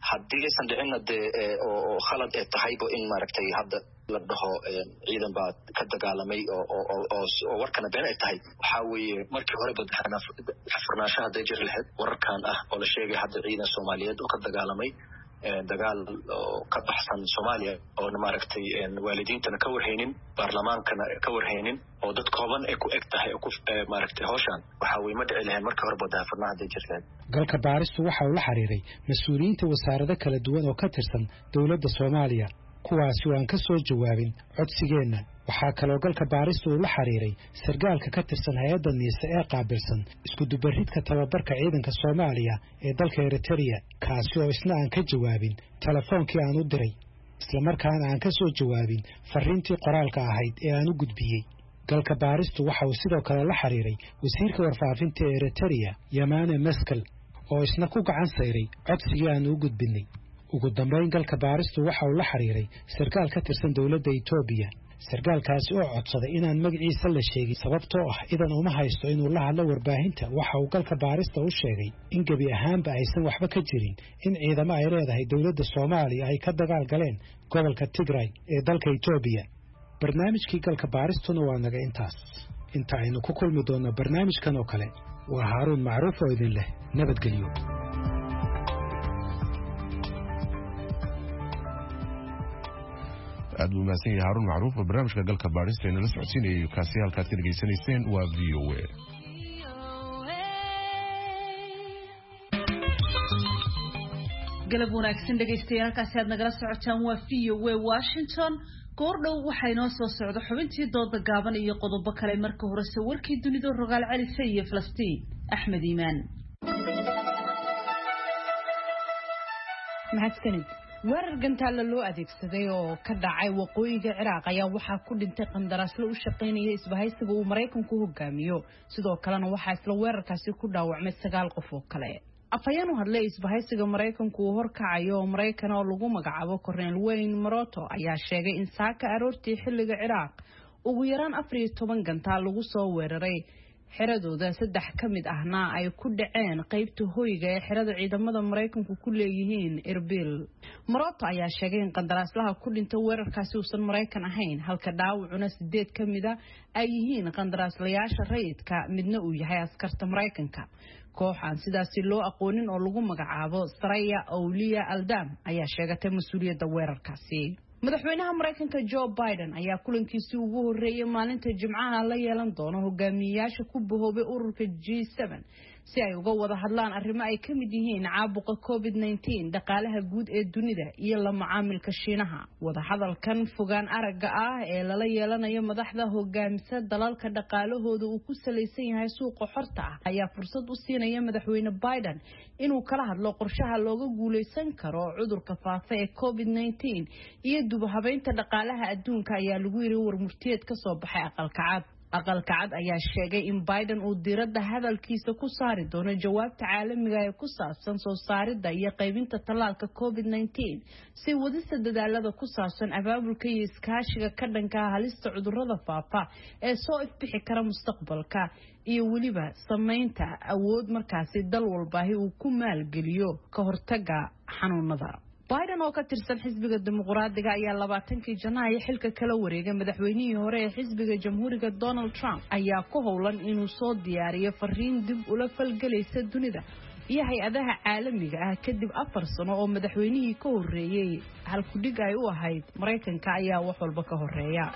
Speaker 3: haddii aysan dhicinna dee oo khalad ee tahayba in maaragtay hadda la dhaho ciidan baa ka dagaalamay oo warkana been ay tahay waxaa weeye markii horeba xafurnaansho hadday jiri lahayd wararkan ah oo la sheegay hadda ciidan soomaaliyeed oo ka dagaalamay dagaal oo ka baxsan soomaaliya oona maaragtay waalidiintana ka warhaynin baarlamaankana ka warhaynin oo dad kooban ay ku eg tahay maaragtay hawshan waxaa weye ma dhici lahayn markii horeba daafurnaa hadday jiri lahayd
Speaker 8: galka baaristu waxa uu la xiriiray mas-uuliyiinta wasaarado kala duwan oo ka tirsan dowladda soomaaliya kuwaasi oo aan ka soo jawaabin codsigeenna waxaa kaloo galka baaristu uu la xiriiray sargaalka ka tirsan hay-adda niise ee qaabilsan iskudubaridka tababarka ciidanka soomaaliya ee dalka Eritrea kaasi oo isna aan ka jawaabin telefoonkii aan u diray islamarkaana aan ka soo jawaabin fariintii qoraalka ahayd ee aan u gudbiyey galka baaristu waxa uu sidoo kale la xiriiray wasiirka warfaafinta ee Eritrea Yamane Meskel oo isna ku gacan sayray codsigii aan u gudbinay ugu dambeyn galka baaristu waxa uu la xiriiray sarkaal ka tirsan dowladda Itoobiya sarkaalkaasi oo codsaday inaan magaciisa la sheegin sababtoo ah idan uma haysto inuu la hadlo warbaahinta waxa uu galka baarista u sheegay in gebi ahaanba aysan waxba ka jirin in ciidamo ay leedahay dowladda Soomaaliya ay ka dagaal galeen gobolka Tigray ee dalka Itoobiya barnaamijkii galka baaristuna waa naga intaas inta aynu ku kulmi doono barnaamijkan oo kale waa Haaruun Macruuf oo idin leh nabadgelyo
Speaker 1: aad buu mahadsan yahay Haaruun Macruuf oo barnaamijka galka baarista inala socodsiinayay kaasi halkaad ka dhageysanayseen waa V O A
Speaker 2: galab wanaagsan dhegeystayaal halkaasi aad nagala socotaan waa V O A Washington goordhow waxaa inoo soo socda xubintii dooda gaaban iyo qodobo kale marka horese warkii dunida rogaal celisa iyo Falastiin Axmed Iimaan
Speaker 5: mahadsanid weerar gantaal loo adeegsaday oo ka dhacay waqooyiga Ciraaq ayaa waxa ku dhintay qandaraasle u shaqeynaya isbahaysiga uu Mareykanku hogaamiyo sidoo kalena waxa isla weerarkaasi ku dhaawacmay sagaal qof oo kale afayeen u hadlay isbahaysiga Mareykanku uu horkacayo oo Mareykan oo lagu magacaabo Cornel Wayne Maroto ayaa sheegay in saaka aroortii xilliga Ciraaq ugu yaraan afar iyo toban gantaal lagu soo weeraray xiradooda saddex ka mid ahna ay ku dhaceen qaybta hoyga ee xirada ciidamada Mareykanku ku leeyihiin Erbil Maroto ayaa sheegay in qandaraaslaha ku dhintay weerarkaasi uusan Mareykan ahayn halka dhaawacuna sideed ka mid ah ay yihiin qandaraaslayaasha rayidka midna uu yahay askarta Mareykanka kooxan sidaasi loo aqoonin oo lagu magacaabo Saraya Awliya Aldam ayaa sheegatay mas'uuliyadda weerarkaasi madaxweynaha Mareykanka Joe Biden ayaa kulankiisii ugu horeeyay maalinta Jimcaha la yeelan doono hogaamiyayaasha ku bahoobay ururka G seven si ay uga wada hadlaan arrimo ay ka mid yihiin caabuqa COVID nineteen dhaqaalaha guud ee dunida iyo la macaamilka Shiinaha wada hadalkan fogaan aragga ah ee lala yeelanayo madaxda hogaamisa dalalka dhaqaalahooda uu ku saleysan yahay suuqa xorta ah ayaa fursad u siinaya madaxweyne Biden inuu kala hadlo qorshaha looga guuleysan karo cudurka faafa ee COVID nineteen iyo dib u habeynta dhaqaalaha adduunka ayaa lagu yiri warmurtiyeed ka soo baxay aqalka cad aqalka cad ayaa sheegay in Biden uu diiradda hadalkiisa ku saari doono jawaabta caalamiga ee ku saabsan soo saaridda iyo qaybinta tallaalka COVID nineteen si wadista dadaalada ku saabsan abaabulka iyo iskaashiga ka dhanka ah halista cudurrada faafa ee soo ifbixi kara mustaqbalka iyo weliba sameynta awood markaasi dal walbaahi uu ku maalgeliyo ka hortagga xanuunada Biden oo ka tirsan xisbiga dimuqraadiga ayaa labaatankii Janaayo xilka kala wareegay madaxweynihii hore ee xisbiga jamhuuriga Donald Trump ayaa ku howlan inuu soo diyaariyo fariin dib ula falgalaysa dunida iyo hay'adaha caalamiga ah kadib afar sano oo madaxweynihii ka horeeyay halku dhig ay u ahayd Mareykanka ayaa wax walba ka horeeya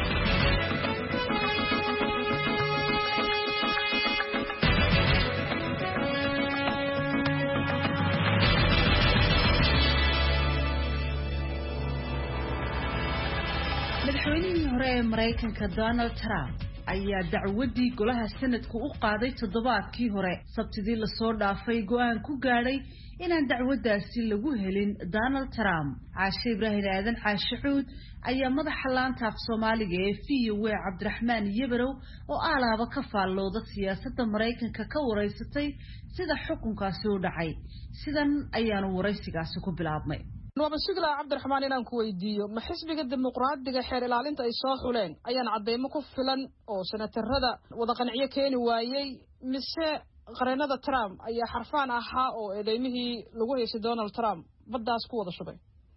Speaker 2: madaxweynihii hore ee Mareykanka Donald Trump ayaa dacwadii golaha sanadku u qaaday toddobaadkii hore sabtidii la soo dhaafay go'aan ku gaadhay inaan dacwadaasi lagu helin Donald Trump Caashe Ibrahim Aadan Caashe Xuud ayaa madaxa laanta af Soomaaliga ee V O A Cabdiraxmaan Yabarow oo alaaba ka faallooda siyaasadda Mareykanka ka wareysatay sida xukunkaasi u dhacay sidan ayaanu wareysigaasi ku bilaabmay
Speaker 16: Nuuba Sigla Cabdiraxmaan inaan ku weydiiyo ma xisbiga dimuqraadiga xeer ilaalinta ay soo xuleen ayaan cadeymo ku filan oo senatarada wada qanciyo keeni waayay mise qareenada Trump ayaa xarfaan ahaa oo eedeymihii lagu haysay Donald Trump baddaas ku wada shubay.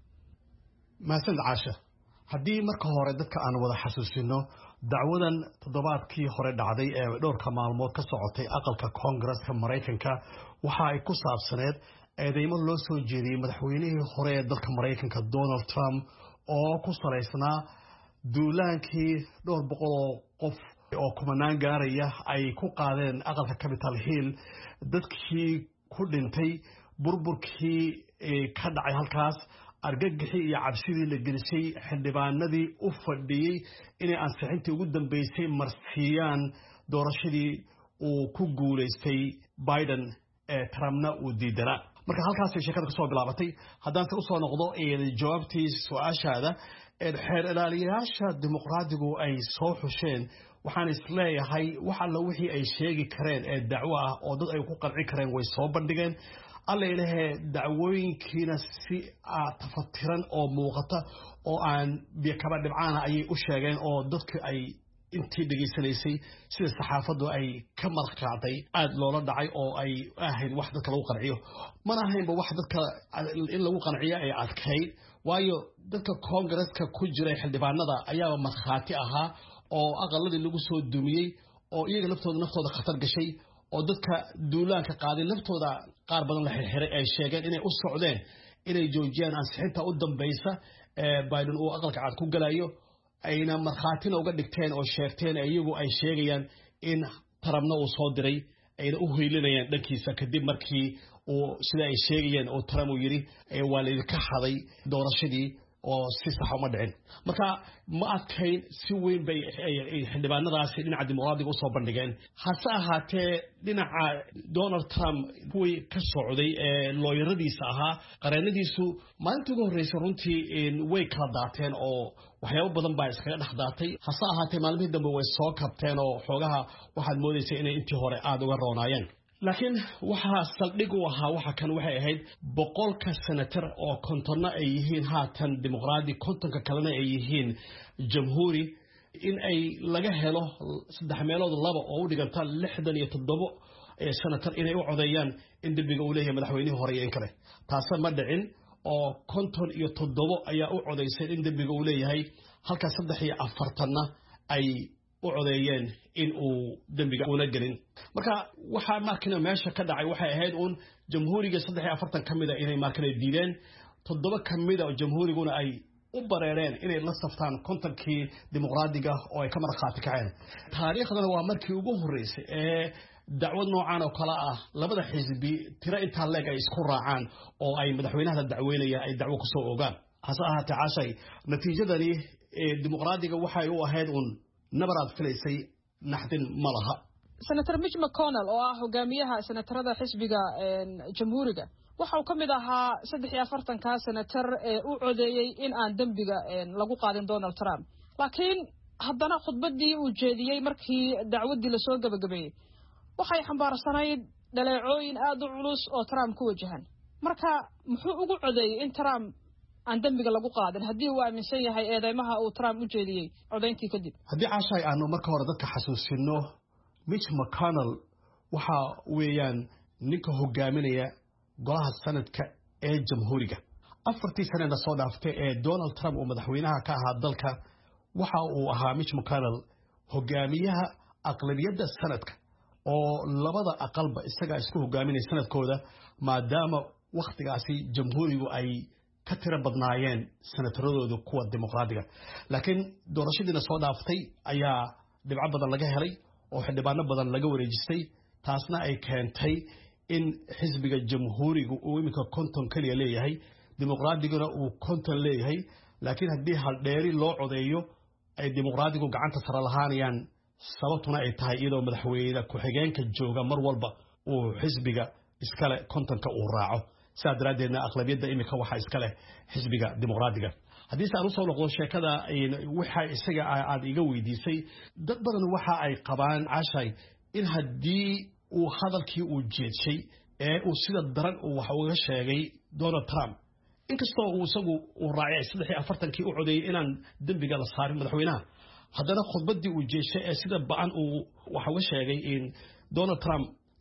Speaker 17: maasan caasha haddii marka hore dadka aan wada xasuusino dacwadan toddobaadkii hore dhacday ee dhowrka maalmood ka socotay aqalka Congress-ka Mareykanka waxa ay ku saabsaneed eedeymo loo soo jeediyay madaxweynihii hore ee dalka Mareykanka Donald Trump oo ku saleysnaa duulaankii dhowr boqol oo qof oo kumanaan gaaraya ay ku qaadeen aqalka Capitol Hill dadkii ku dhintay burburkii ka dhacay halkaas argagixii iyo cabsidii la gelisay xildhibaanadii u fadhiyay inay ansixintii ugu dambeysay marsiiyaan doorashadii uu ku guuleystay Biden ee Trumpna uu diidanaa marka halkaas ay sheekada kasoo bilaabatay haddaan u soo noqdo jawaabtii su-aashaada xeer ilaaliyayaasha dimuqraadigu ay soo xusheen waxaan isleeyahay wax alla wixii ay sheegi kareen ee dacwo ah oo dad ay ku qanci kareen way soo bandhigeen alla ilaahay dacwooyinkiina si tafatiran oo muuqata oo aan kaba dhibcaana ayay u sheegeen oo dadku ay intii dhageysanaysay sida saxaafadu ay ka marqaaday aad loola dhacay oo ay ahayn wax dadka lagu qanciyo mana ahaynba wax dadka in lagu qanciyo ay adkayd waayo dadka Congress-ka ku jiray xildhibaanada ayaa markhaati ahaa oo aqaladii lagu soo dumiyay oo iyaga laftooda naftooda khatar gashay oo dadka duulaanka qaaday laftooda qaar badan la xirxiray ay sheegeen inay u socdeen inay joojiyaan ansixinta u dambaysa ee Biden uu aqalka cad ku galayo ayna markhaatina uga dhigteen oo sheegteen iyagu ay sheegayaan in Trumpna uu soo diray ayna u hoylinayaan dhankiisa kadib markii uu sida ay sheegayeen oo Trump uu yiri waa la idinka xaday doorashadii oo si sax uma dhicin marka ma adkayn si weyn bay xildhibaanadaasi dhinaca dimuqraadiga u soo bandhigeen hase ahaatee dhinaca Donald Trump kuwii ka socday ee looyaradiisa ahaa qareenadiisu maalintii ugu horreysay runtii way kala daateen oo waxyaabo badan baa iskaga dhex daatay hase ahaatee maalmihii dambe way soo kabteen oo xoogaha waxaad moodaysay inay intii hore aada uga roonaayeen laakiin waxa saldhig u ahaa waxa kan waxay ahayd boqolka senator oo kontonna ay yihiin haatan dimuqraadi kontonka kalena ay yihiin jamhuuri in ay laga helo saddex meelood laba oo u dhiganta lixdan iyo toddoba senator inay u codeeyaan in dembiga uu leeyahay madaxweynihii hore iyo in kale taase ma dhicin oo konton iyo toddoba ayaa u codeysay in dembiga uu leeyahay halka saddex iyo afartanna ay u codeeyeen in uu dembiga una gelin marka waxa markina meesha ka dhacay waxay ahayd uun jamhuuriga saddex iyo afartan kamida inay markina diideen toddoba kamida oo jamhuuriguna ay u bareereen inay la saftaan kontonkii dimuqraadiga oo ay ka markhaati kaceen taariikhdana waa markii ugu horreysay ee dacwad noocan oo kala ah labada xisbi tiro intaa leeg ay isku raacaan oo ay madaxweynaha dacweynaya ay dacwo ku soo ogaan hase ahaatee caashay natiijadani ee dimuqraadiga waxay u ahayd uun nabaraad filaysay naxdin ma laha
Speaker 16: senator Mitch McConnell oo ah hogaamiyaha senatarada xisbiga jamhuuriga waxa uu ka mid ahaa saddex iyo afartan ka senator ee u codeeyay in aan dembiga lagu qaadin Donald Trump laakiin haddana khudbadii uu jeediyay markii dacwadii la soo gabagabeeyay waxay xambaarsanayd dhaleecooyin aad u culus oo Trump ku wajahan marka muxuu ugu codeeyay in Trump aan dembiga lagu qaadin haddii uu aaminsan yahay eedeymaha uu Trump u jeediyay codeyntii kadib
Speaker 17: haddii caashay aanu marka hore dadka xasuusino Mitch McConnell waxa weeyaan ninka hogaaminaya golaha sanadka ee jamhuuriga afartii sanada soo dhaaftay ee Donald Trump uu madaxweynaha ka ahaa dalka waxa uu ahaa Mitch McConnell hogaamiyaha aqlabiyadda sanadka oo labada aqalba isaga isku hogaaminay sanadkooda maadaama waqtigaasi jamhuurigu ay ka tira badnaayeen senataradooda kuwa dimuqraadiga laakiin doorashadiina soo dhaaftay ayaa dhibco badan laga helay oo xildhibaano badan laga wareejistay taasna ay keentay in xisbiga jamhuuriga uu iminka konton kaliya leeyahay dimuqraadiguna uu konton leeyahay laakiin haddii haldheeri loo codeeyo ay dimuqraadigu gacanta sare lahaanayaan sababtuna ay tahay iyadoo madaxweyne ku-xigeenka jooga mar walba uu xisbiga iskale kontonka uu raaco sidaa daraaddeedna aqlabiyadda iminka waxaa iska leh xisbiga dimuqraadiga haddii se aan usoo noqdo sheekada waxa isaga aad iga weydiisay dad badan waxa ay qabaan cashay in haddii uu hadalkii uu jeedshay ee uu sida daran uu wax uga sheegay Donald Trump inkastoo uu isagu uu raacay saddex iyo afartankii u codeeyay inaan dembiga la saarin madaxweynaha haddana khudbadii uu jeedshay ee sida ba'an uu wax uga sheegay in Donald Trump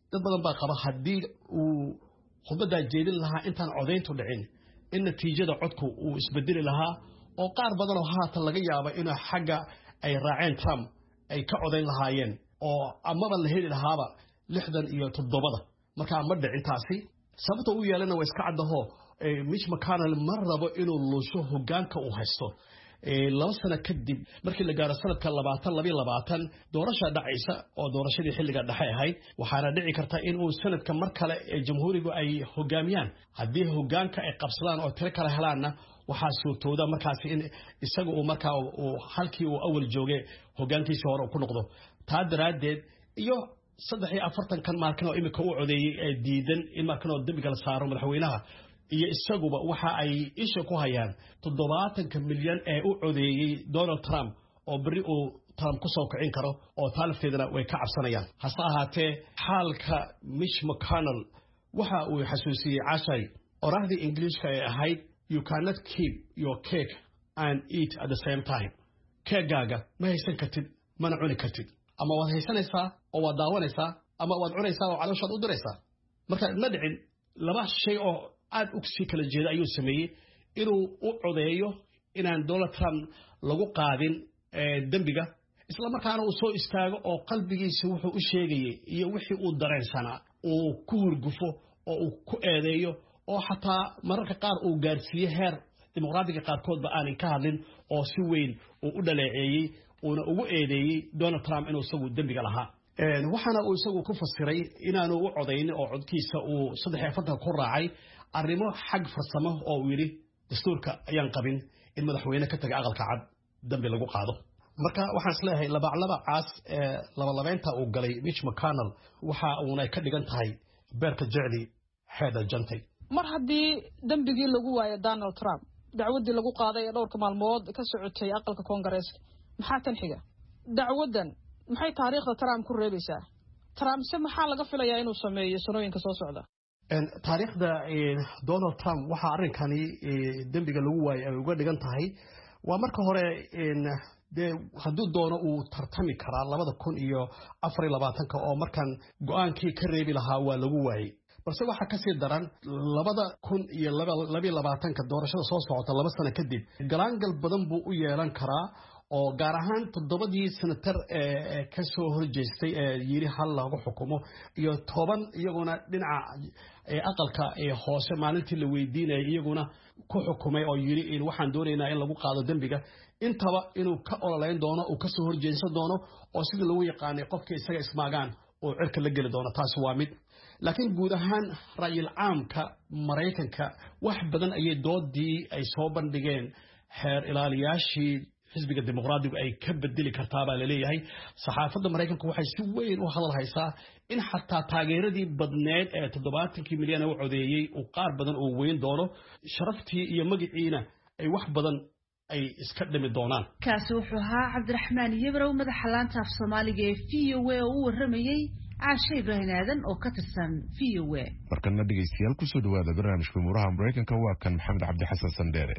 Speaker 17: dad badan baa qaba haddii uu khudbaddaa jeedin lahaa intaan codayntu dhicin in natiijada codku uu isbedeli lahaa oo qaar badan oo haatan laga yaaba inuu xagga ay raaceen Trump ay ka codayn lahaayeen oo amaba la heli lahaaba lixdan iyo toddobada marka ma dhicin taasi sababta uu yeelana waa iska cadaho Mitch McConnell mar rabo inuu luusho hoggaanka uu haysto laba sano kadib markii la gaaro sanadka labaatan laba iyo labaatan doorasho dhacaysa oo doorashadii xilliga dhexe ahayd waxaana dhici karta in uu sanadka mar kale ee jamhuurigu ay hogaamiyaan haddii hoggaanka ay qabsadaan oo tiro kale helaanna waxaa suurtooda markaasi in isaga uu markaa uu halkii uu awal joogay hoggaankiisii hore ku noqdo taa daraaddeed iyo saddex iyo afartan kan maalkin oo imika u codeeyey ee diidan in markan oo dembiga la saaro madaxweynaha iyo isaguba waxa ay isha ku hayaan toddobaatanka milyan ee u codeeyey Donald Trump oo bari uu Trump ku soo kicin karo oo taalifteedana way ka cabsanayaan hase ahaatee xaalka Mitch McConnell waxa uu xasuusiyey cashay orahdii Ingiriiska ee ahayd you cannot keep your cake and eat at the same time keegaaga ma haysan kartid mana cuni kartid ama waad haysanaysaa oo waad daawanaysaa ama waad cunaysaa oo calooshaad u diraysaa marka ma dhicin laba shay oo aad u sii kala jeeda ayuu sameeyey inuu u codeeyo inaan Donald Trump lagu qaadin dembiga isla markaana uu soo istaago oo qalbigiisa wuxuu u sheegayay iyo wixii uu dareensanaa uu ku hurgufo oo uu ku eedeeyo oo xataa mararka qaar uu gaarsiiyey heer dimuqraadiga qaarkoodba aanay ka hadlin oo si weyn uu u dhaleeceeyey uuna ugu eedeeyey Donald Trump inuu isagu dembiga lahaa waxaana uu isagu ku fasiray inaanu u codayn oo codkiisa uu saddex iyo afartan ku raacay arrimo xag farsamo oo uu yiri dastuurka ayaan qabin in madaxweyne ka taga aqalka cad dambi lagu qaado marka waxaan isleeyahay laba laba caas ee laba labeenta uu galay Mitch McConnell waxa uuna ka dhigan tahay beerka jecli xeeda jantay
Speaker 16: mar haddii dambigii lagu waayo Donald Trump dacwadii lagu qaaday ee dhowrka maalmood ka socotay aqalka Congress-ka maxaa tan xiga dacwadan maxay taariikhda Trump ku reebaysaa Trump se maxaa laga filayaa inuu sameeyo sanooyinka soo socda
Speaker 17: en taariikhda Donald Trump waxa arrinkani dambiga lagu waayay ay uga dhigan tahay waa marka hore in de hadduu doono uu tartami karaa labada kun iyo afar iyo labaatanka oo markan go'aankii ka reebi lahaa waa lagu waayay balse waxa ka sii daran labada kun iyo laba iyo labaatanka doorashada soo socota laba sano kadib galaangal badan buu u yeelan karaa oo gaar ahaan toddobadii senator ee ka soo horjeestay ee yiri hal lagu xukumo iyo toban iyaguna dhinaca aqalka ee hoose maalintii la weydiinay iyaguna ku xukumay oo yiri in waxaan doonaynaa in lagu qaado dambiga intaba inuu ka ololeyn doono uu ka soo horjeesan doono oo sidii lagu yaqaanay qofka isaga ismaagaan oo cirka la gali doono taas waa mid laakiin guud ahaan ra'yil caamka Mareykanka wax badan ayay doodii ay soo bandhigeen xeer ilaaliyaashii xisbiga dimuqraadiga ay ka bedeli kartaa baa la leeyahay saxaafadda Mareykanka waxay si weyn u hadal haysaa in xataa taageeradii badneed ee toddobaatankii milyan oo codeeyay uu qaar badan oo weyn doono sharaftii iyo magaciina ay wax badan ay iska dhimi doonaan
Speaker 2: kaasi wuxuu ahaa Cabdiraxmaan Yebrow madaxa laanta af Soomaaliga ee V O A oo u waramayay Caashe Ibrahim Aadan oo ka tirsan V O A
Speaker 1: markana dhageystayaal ku soo dhawaada barnaamijka Muraha Mareykanka waa kan Maxamed Cabdi Xasan Sandere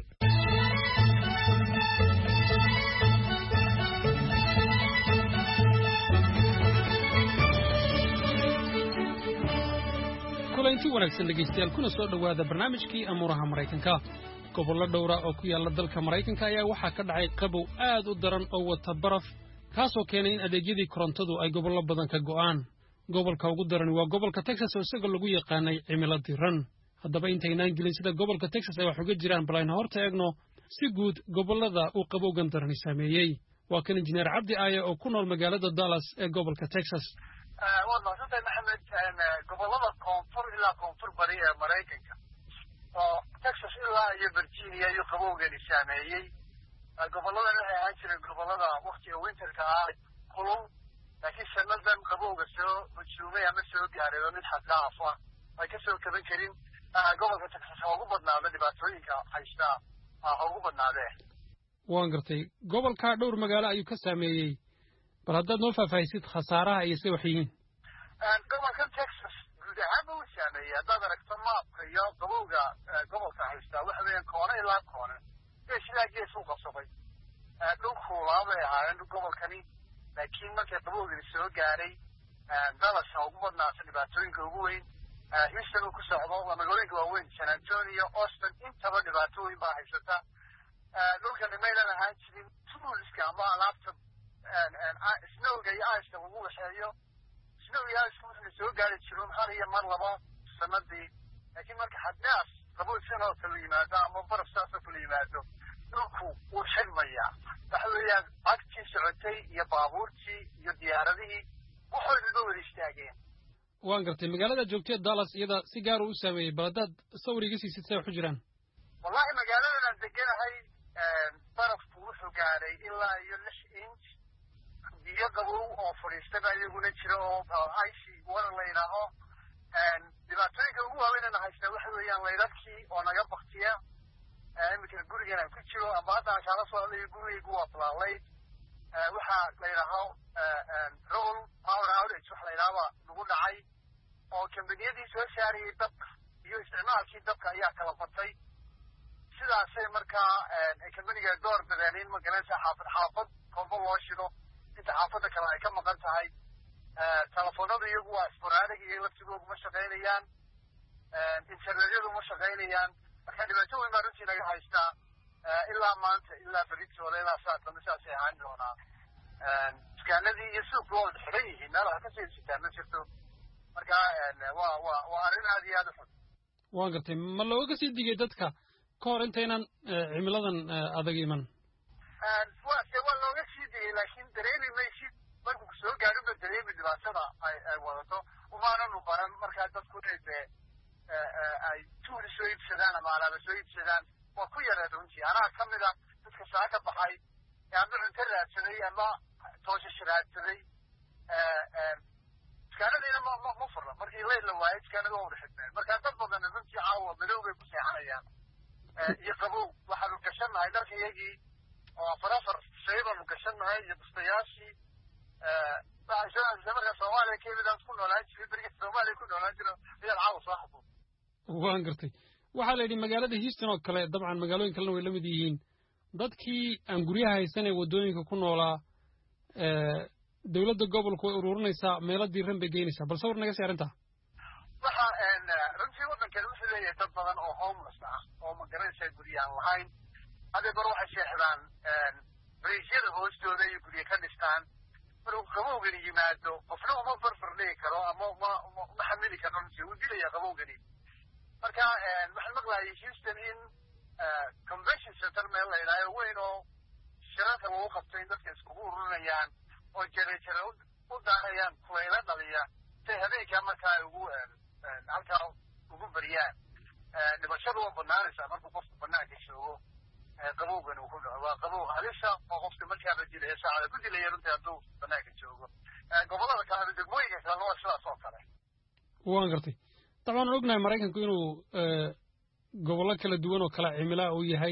Speaker 18: kulanti wanaagsan dhageystayaal kuna soo dhawaada barnaamijkii Muraha Mareykanka gobollo dhowra oo ku yaala dalka Mareykanka ayaa waxaa ka dhacay qabow aad u daran oo wata baraf kaasoo keenay in adeegyadii korontadu ay gobollo badan ka go'aan gobolka ugu daran waa gobolka Texas oo isaga lagu yaqaanay cimilo diiran haddaba intaynaan gelin sida gobolka Texas ay wax uga jiraan balayna horta eegno si guud gobollada uu qabowgan darani saameeyey waa kan injineer Cabdi Aaye oo ku nool magaalada Dallas ee gobolka Texas
Speaker 14: waa mahadsantahay Maxamed gobollada koonfur ilaa koonfur bari ee Mareykanka oo Texas ilaa iyo Virginia iyo qabowgani saameeyey gobollada waxay ahaan jireen gobollada waqtiga winterka ah kulul laakiin sanadan qabowga soo hujuumay ama soo gaaray oo mid xad dhaaf ah ay ka soo kaban karin gobolka Texas oo ugu badnaada dhibaatooyinka haysta ah ugu badnaadee
Speaker 18: waan gartay gobolka dhowr magaalo ayuu ka saameeyey bal haddaad noo faahfaahisid khasaaraha iyo sida wax yihiin
Speaker 14: gobolka Texas guud ahaan uu saameeyey haddaad aragto maapka iyo qabowga gobolka haysta waxa weeyaan koone ilaa koone ee sidaa gees u qabsaday dhulku laabay ahaayeen gobolkani laakiin markii qabowgani soo gaaray dallas ha ugu badnaato dhibaatooyinka ugu weyn houston uu ku socdo waa magaalooyinka waaweyn san antonio austin intaba dhibaatooyin baa haysata dhulka nimaynan ahaan jirin toolska ama alaabta snowga iyo iceka ugu waxeeyo snow iyo iceka wuxuu soo gaari jiroon har iyo mar laba sanadii laakiin marka xaddaas qabow sanoo kala yimaado ama baraf saasoo kala yimaado dhulku wuu xidhmayaa waxa weeyaan cagtii socotay iyo baabuurtii iyo diyaaradihii waxooda ga wada istaageen
Speaker 18: waan gartay magaalada joogtay dallas iyada si gaar u saameeyay bal haddaad sawir iga siisid say wax u jiraan
Speaker 14: wallahi magaaladan aan deganahay barafku wuxuu gaaray ilaa iyo lix inch biyo qabow oo fadhiistaba iyaguna jira oo icy water la yidhaaho dhibaatooyinka ugu waaweynana haystaa waxa weeyaan laydadkii oo naga baktiya iminka gurigan aan ku jiro ama hadda aan kaala soo hadlayo gurigaygu waa balaalayd waxaa la yidhaaho roll power outage waxa la yidhahabaa nagu dhacay oo kambaniyadii soo saarayay dabka iyo isticmaalkii dabka ayaa kala batay sidaasay markaa kambaniga door bideen in magaranaysa xaafad xaafad kolba loo shido inta xaafadda kale ay ka maqan tahay telefoonadu iyagu waa sporaadig iyo laftigoogu ma shaqaynayaan internetyadu ma shaqaynayaan marka dhibaato weyn baa runtii naga haystaa ilaa maanta ilaa beritoole ilaa saatama saasay ahaan doonaa dukaanadii iyo suuqku waa wada xiran yihiin meelaha ka seedsitaan ma jirto marka waa waa waa arrin aad iyo aad u xun
Speaker 18: waan gartay ma looga sii digay dadka ka hor intaynan cimiladan adag iman
Speaker 14: wase waa looga sii digay laakiin dareemi maysid markuu soo gaadho ba dareemi dhibaatada ay ay wadato umaananu baran markaa dadku de ay tuuli soo iibsadaan ama alaaba soo iibsadaan waa ku yareed runtii anaa ka mid a dadka saa ka baxay ama cunto raadsaday ama tooshash raadsaday dukaanadiina ma ma ma furna markii leyl la waayay dukaanada waa wada xidmeen markaa dad badan runtii caawa madow bay ku seexanayaan iyo qabow waxaanu gashannahay dharka iyagii oo afar afar shay baanu gashannahay iyo bustayaashii markaa soomaaliya kemidaas ku noolaan jiray beriga soomaaliya ku noolaan jira ayaad caawa soo xabuun
Speaker 18: waan gartay waxaa la yidhi magaalada houston oo kale dabcan magaalooyin kalena way la mid yihiin dadkii aan guryaha haysan ee waddooyinka ku noolaa dowladda gobolku way ururinaysaa meelo diiran bay geynaysaa bal sawir naga sii arrintaa
Speaker 14: waxa runtii waddankani wuxuu leeyahay dad badan oo homeless ah oo magaranaysaa gurya aan lahayn hadday bar waxay seexdaan bariisyada hoostooda iyo gurya ka dhistaan markuu qabowgani yimaado qofna uma farfar dhigi karo ama ma ma xamili karo runtii wuu dilaya qabowgani marka waxaan maqlaayay houston in convention center meel la yidhaayo weyn oo shirarka lagu qabto in dadka iskugu ururinayaan oo jere jere u daarayaan kulayla dhaliya say habeenkaa markaa ay ugu halkaa ugu bariyaan dhibashadu waa banaanaysaa markuu qofku banaanka joogo qabowgan uu ku dhaco waa qabow halisa oo qofka markaaba dilaya saacada ku dilaya runtii hadduu banaanka joogo gobollada kale degmooyinka kalena waa sidaas oo kale
Speaker 18: waan gartay dabcan waan ognahay maraykanku inuu gobollo kala duwan oo kala cimilaa uu yahay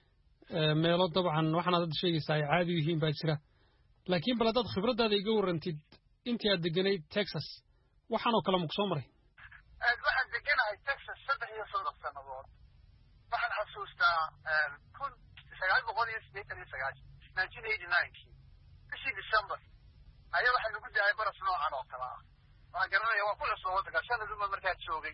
Speaker 18: meelo dabcan waxaanaad hadda sheegaysaa ay caadi u yihiin baa jira laakiin bal haddaad khibraddaada iga warrantid intii aad deganayd texas waxaanoo kale maku soo maray
Speaker 14: waxaan deganahay texas saddex iyo soddon sannadood waxaan xasuustaa kun sagaal boqol iyo siddeetan iyo sagaashan nineteen eighty ninekii bishii december ayaa waxaa nagu daayay baraf noocan oo kale ah waxaan garanaya waa ku cusub waddanka sanaduma markaa joogay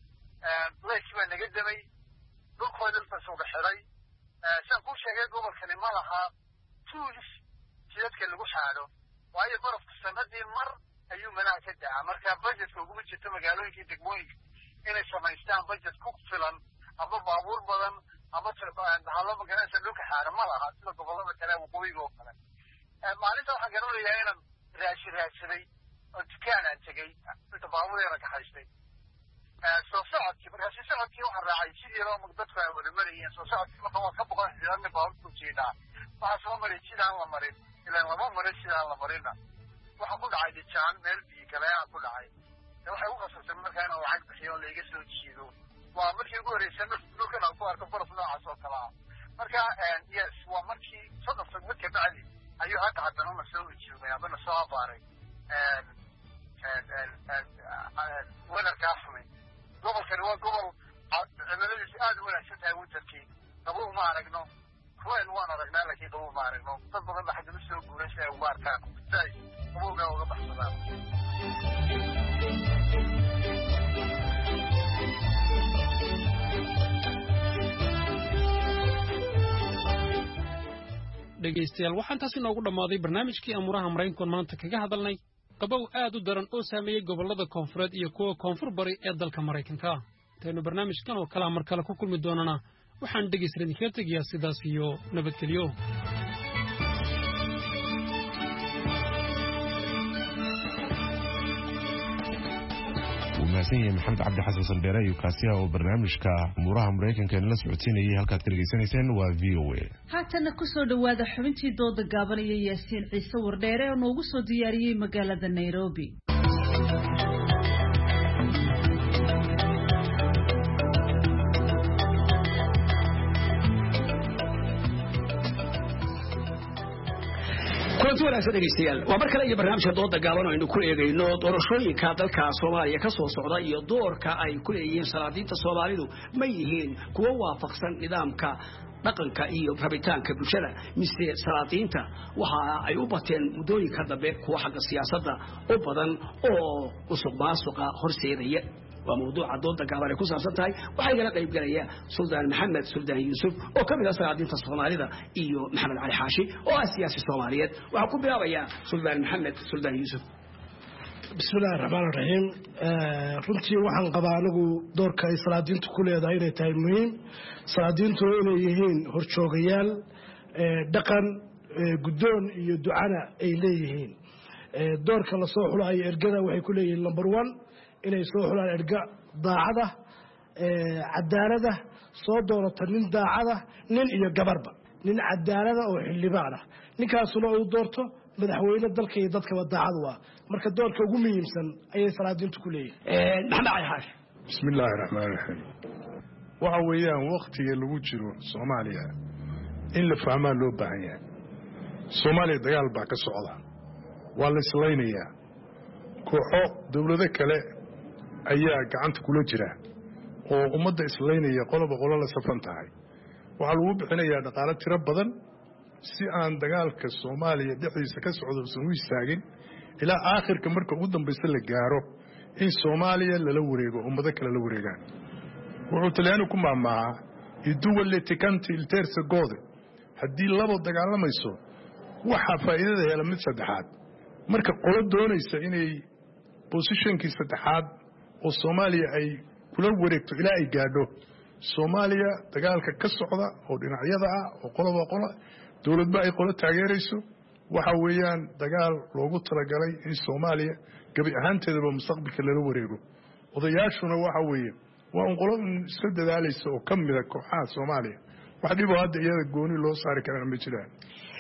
Speaker 14: leykii baa naga damay dhulkoo dhulkaas uga xiday saan kuu sheegay gobolkani ma lahaa tuulis jidadka lagu xaado waayo barafku sanadii mar ayuu manaha ka dacaa marka budgetka uguma jirto magaalooyinkii degmooyinka inay samaystaan budget ku filan ama baabuur badan ama halo magaranaysa dhulka xaado ma laha sida gobollada kale waqooyiga oo kale maalinta waxaan garanayaa inaan raashi raadsaday oo dukaan aan tegey inta baabuureena ka haystay soo socodkii markaasi socodkii waxaan raacay sidii loo dadku ay wada marayeen soo socodkii marka waa ka boqon xidaadna baabuurku jeedaa waxaa soo maray sidaan la marin ilaan lama marin sidaan la marinna waxaa ku dhacay dhijaan meel biyo galeeaan ku dhacay waxay u qasabtay markaa inaan lacag bixiyo oo laiga soo jiido waa markii ugu horreysay dhulkan aan ku arko baraf noocaas oo kale ah marka yes waa markii soddon sanad ka bacdi ayuu hadda haddana na soo ujiibay aba na soo abaaray wedarkaa xumay gobolkani waa gobol cimiladiisu aad u wanaagsan tahay winterkii qabow ma aragno kuweel waan aragnaa laakiin qabow ma aragno dad badan ba xagga u soo guuray si ay uga arkaan si ay qabowgaa uga baxsadaan
Speaker 18: dhegaystayaal waxaan taasi noogu dhammaaday barnaamijkii amuuraha maraykankoon maanta kaga hadalnay qabow aad u daran oo saameeyey gobollada koonfureed iyo kuwa koonfur bari ee dalka maraykanka intaynu barnaamijkan oo kalea mar kale ku kulmi doonana waxaan dhegaysta idinkaga tegayaa sidaas iyo nabadgelyo
Speaker 1: ومحسن محمد عبد الحسن صلبيري وكاسيا وبرنامجك أمورها مريكان كان لا سعوديين هلكا تلفزيونيسن وفي او اي
Speaker 2: haatana kusoo dhawaada xubintii dooda gaaban iyo yaasiin ciise wardheere oo noogu soo diyaariyey magaalada Nairobi
Speaker 19: kulanti wanaagsan dhegeystayaal waa mar kale iyo barnaamijka dooda gaaban oo aynu ku eegayno doorashooyinka dalka Soomaaliya ka soo socda iyo doorka ay ku leeyihiin salaadiinta Soomaalidu ma yihiin kuwa waafaqsan nidaamka dhaqanka iyo rabitaanka bulshada mise salaadiinta waxa ay u bateen mudooyinka dambe kuwa xagga siyaasadda u badan oo usuqmaasuqa horseedaya وموضوع الدولة قابل يكون سبتاي وحيجنا قريب قرية سلطان محمد سلطان يوسف وكمل سعادين الصومالية إيو محمد علي حاشي وسياسي الصوماليات وعقوب يا سلطان محمد سلطان يوسف
Speaker 20: بسم الله الرحمن الرحيم runtii waxaan qabaa anigu doorka ay salaadiintu ku leedahay inay tahay muhiim salaadiintu inay yihiin horjoogayaal dhaqan gudoon iyo ducana ay leeyihiin doorka la soo xulayo ergada waxay ku leeyihiin number one inay soo xulaan erga daacada cadaalada soo doorata nin daacada nin iyo gabarba nin cadaalada oo xildhibaan ah ninkaasuna uu doorto madaxweyne dalka iyo dadkaba daacad waa marka doorka ugu muhiimsan ayay salaadiintu ku leeyihiin
Speaker 19: maxamed cali xaashi
Speaker 21: bismillaahi raxmaani raxiim waxa weeyaan waqtiga lagu jiro Soomaaliya in la fahmaa loo baahan yahay Soomaaliya dagaal baa ka socda waa la islaynayaa kooxo dawlado kale ayaa gacanta kula jira oo ummadda islaynaya qoloba qolo la safan tahay waxa lagu bixinayaa dhaqaale tiro badan si aan dagaalka Soomaaliya dhexdiisa ka socdo soo istaagin ilaa aakhirka marka ugu dambaysa la gaaro in Soomaaliya lala wareego ummado kale la wareegaan wuxuu talyaanu ku maamaaha iduwale tikanti il terzo gode haddii labo dagaalamayso waxa faa'iidada hela mid saddexaad marka qolo doonaysa inay positionkii saddexaad oo Soomaaliya ay kula wareegto ilaa ay gaadho Soomaaliya dagaalka ka socda oo dhinacyada ah oo qoloba qolo dawladba ay qolo taageerayso waxa weeyaan dagaal loogu talagalay in Soomaaliya gabi ahaanteedaba mustaqbalka lala wareego odayaashuna waxa weeye waa un qolo iska dadaalaysa oo kamida kooxaha Soomaaliya wax dhibo hadda iyada gooni loo saari karaan ma jiraan